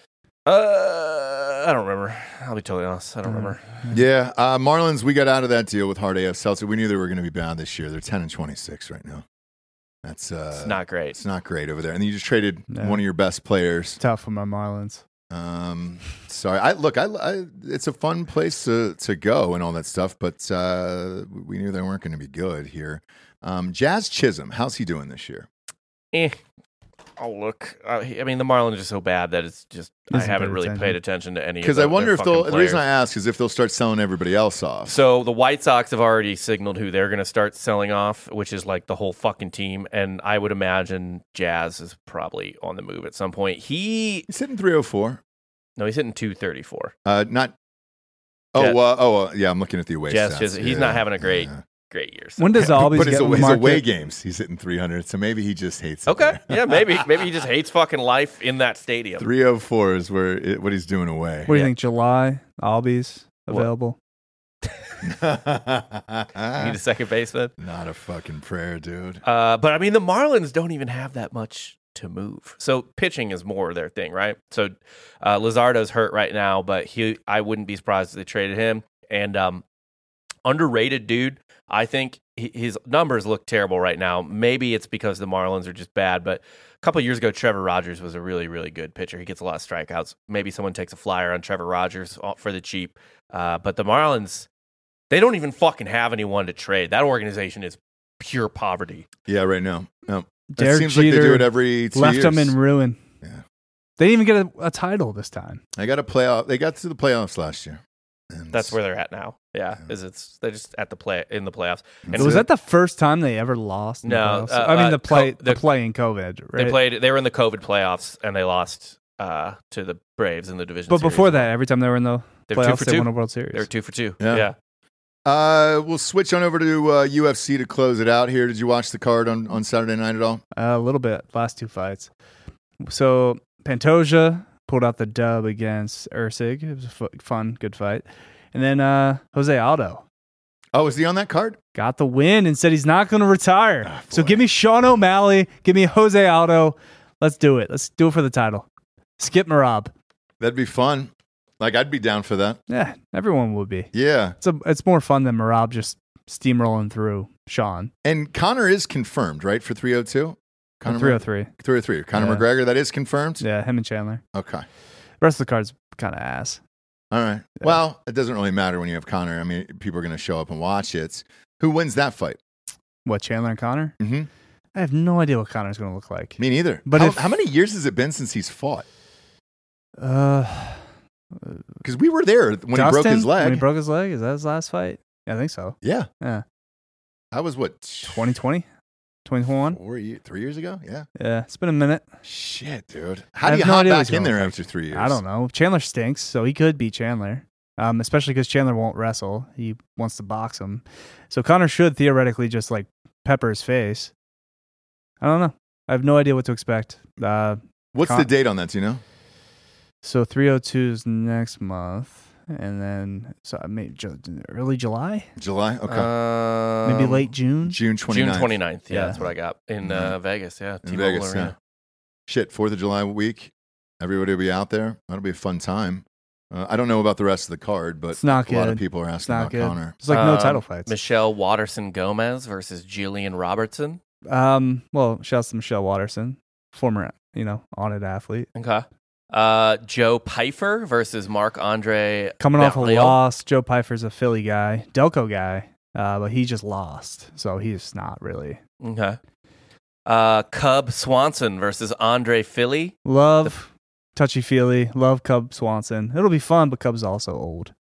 uh, I don't remember. I'll be totally honest. I don't remember. Yeah, uh, Marlins. We got out of that deal with hard A F Celtic. We knew they were going to be bad this year. They're ten and twenty-six right now. That's uh, It's not great. It's not great over there. And then you just traded No. one of your best players. Tough for my Marlins. Um, sorry, I look. I, I it's a fun place to to go and all that stuff, but uh, we knew they weren't going to be good here. Um, Jazz Chisholm, how's he doing this year? Eh. Oh, look. Uh, he- I mean, the Marlins are so bad that it's just, I Doesn't haven't pay really attention. paid attention to any of Because the- I wonder their if they'll. fucking The reason I players. ask is if they'll start selling everybody else off. So the White Sox have already signaled who they're going to start selling off, which is like the whole fucking team. And I would imagine Jazz is probably on the move at some point. He, He's hitting three oh four. no, he's hitting two thirty-four. Uh, not. Oh, Jazz- uh, oh, uh, yeah. I'm looking at the away Jazz stats. Chisholm. He's Yeah, not having a great, yeah. great year. When does Albies But get his, in the his market? away games, he's hitting three hundred. So maybe he just hates it. Okay. there. Yeah, maybe. Maybe he just hates fucking life in that stadium. three oh four is where it, what he's doing away. What do you Yeah. think? July Albies available? You need a second baseman. Not a fucking prayer, dude. Uh, but I mean, the Marlins don't even have that much to move. So pitching is more their thing, right? So uh, Luzardo's hurt right now, but he, I wouldn't be surprised if they traded him. And um, underrated dude. I think he, his numbers look terrible right now. Maybe it's because the Marlins are just bad, but a couple of years ago, Trevor Rogers was a really, really good pitcher. He gets a lot of strikeouts. Maybe someone takes a flyer on Trevor Rogers for the cheap. Uh, but the Marlins, they don't even fucking have anyone to trade. That organization is pure poverty. Yeah, right now. No. Derek seems like they Jeter do it every two left years. them in ruin. Yeah. They didn't even get a, a title this time. They got a playoff. They got to the playoffs last year. And That's where they're at now. Yeah, is it's they're just at the play in the playoffs. And That's was it. that the first time they ever lost? in the No, playoffs? uh, I mean uh, the play, co- the the- play in COVID. Right? They played. They were in the COVID playoffs and they lost uh, to the Braves in the division. but series. before that, every time they were in the They were two playoffs, for they two. won a World Series. they were two for two. Yeah. Yeah. Uh, we'll switch on over to uh, U F C to close it out here. Did you watch the card on, on Saturday night at all? a little bit. Last two fights. So Pantoja pulled out the dub against Ursig. It was a fu- fun, good fight. And then uh, Jose Aldo Oh, was he on that card? got the win and said he's not going to retire. Ah, so boy. give me Sean O'Malley. Give me Jose Aldo. Let's do it. Let's do it for the title. Skip Marab. That'd be fun. Like, I'd be down for that. Yeah, everyone would be. Yeah. It's a, it's more fun than Marab just steamrolling through Sean. And Connor is confirmed, right, for three oh two? Conor three oh three. three oh three. Conor Yeah. McGregor, that is confirmed? Yeah, him and Chandler. Okay. The rest of the card's kind of ass. All right. Well, it doesn't really matter when you have Connor. I mean, people are going to show up and watch it. Who wins that fight? What, Chandler and Connor? Mm-hmm. I have no idea what Connor's going to look like. Me neither. But how, if- how many years has it been since he's fought? Uh, Because we were there when he broke Dustin? his leg. When he broke his leg? Is that his last fight? Yeah, I think so. yeah. Yeah. That was what? twenty twenty? twenty twenty-one? Four years, three years ago? Yeah. Yeah, it's been a minute. Shit, dude. How I do you have no hop idea what back he's in gonna there look after three years? I don't know. Chandler stinks, so he could beat Chandler. Um, especially because Chandler won't wrestle. He wants to box him. So Connor should theoretically just like pepper his face. I don't know. I have no idea what to expect. Uh, What's Con- the date on that? Do you know? so three oh two is next month. And then, so I may ju- early July? July? Okay. Um, Maybe late June? June June twenty-ninth. twenty-ninth. Yeah, Yeah. that's what I got in uh, Vegas. Yeah, In T-Mobile Vegas, Arena. yeah. Shit, fourth of July week. Everybody will be out there. That'll be a fun time. Uh, I don't know about the rest of the card, but It's not a lot of good. people are It's asking not about good. Connor. It's like no Um, title fights. Michelle Watterson Gomez versus Julian Robertson. Um, well, shouts to Michelle Watterson, former, you know, honored athlete. Okay. Uh, Joe Pfeiffer versus Marc Andre. Coming off a Berlioz. loss, Joe Pfeiffer's a Philly guy, Delco guy, uh, but he just lost, so he's not really. Okay. Uh, Cub Swanson versus Andre Philly. Love touchy feely, love Cub Swanson. It'll be fun, but Cub's also old.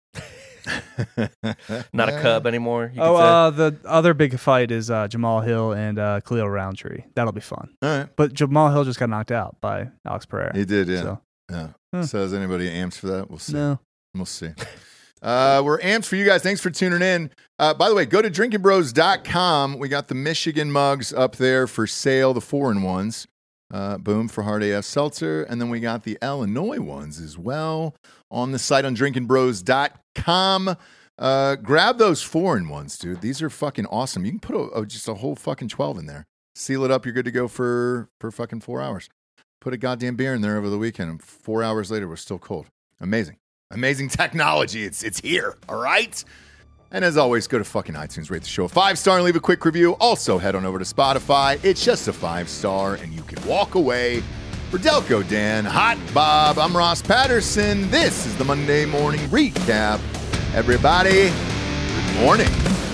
Not a Cub anymore. You could Oh, say. uh, the other big fight is uh, Jamal Hill and uh, Khalil Roundtree. That'll be fun. All right. But Jamal Hill just got knocked out by Alex Pereira. He did, yeah. So, yeah. Huh. So is anybody amped for that? We'll see. no. We'll see. Uh, we're amped for you guys. Thanks for tuning in. Uh, by the way, go to drinking bros dot com. We got the Michigan mugs up there for sale, the foreign ones. Uh, boom for Hard A F Seltzer. And then we got the Illinois ones as well on the site on drinking bros dot com. Uh, grab those foreign ones, dude. These are fucking awesome. You can put a, a, just a whole fucking twelve in there. Seal it up. You're good to go for, for fucking four hours. Put a goddamn beer in there over the weekend, and four hours later, we're still cold. Amazing. Amazing technology. It's it's here, all right? And as always, go to fucking iTunes, rate the show a five-star, and leave a quick review. Also, head on over to Spotify. It's just a five-star, and you can walk away. For Delco Dan, Hot Bob, I'm Ross Patterson. This is the Monday Morning Recap. Everybody, good morning.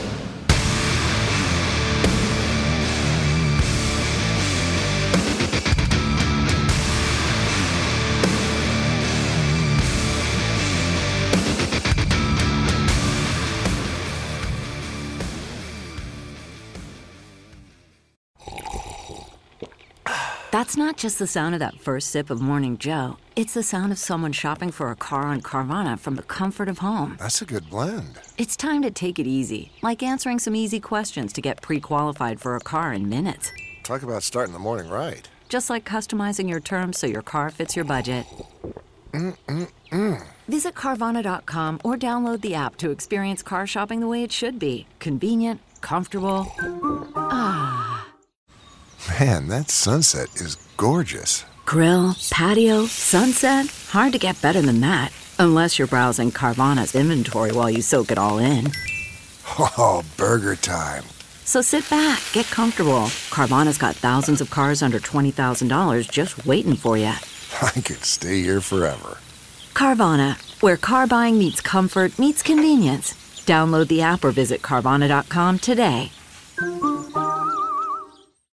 That's not just the sound of that first sip of Morning Joe. It's the sound of someone shopping for a car on Carvana from the comfort of home. That's a good blend. It's time to take it easy, like answering some easy questions to get pre-qualified for a car in minutes. Talk about starting the morning right. Just like customizing your terms so your car fits your budget. Mm-mm-mm. Visit Carvana dot com or download the app to experience car shopping the way it should be. Convenient, comfortable. Ah. Man, that sunset is gorgeous. Grill, patio, sunset. Hard to get better than that. Unless you're browsing Carvana's inventory while you soak it all in. Oh, burger time. So sit back, get comfortable. Carvana's got thousands of cars under twenty thousand dollars just waiting for you. I could stay here forever. Carvana, where car buying meets comfort meets convenience. Download the app or visit Carvana dot com today.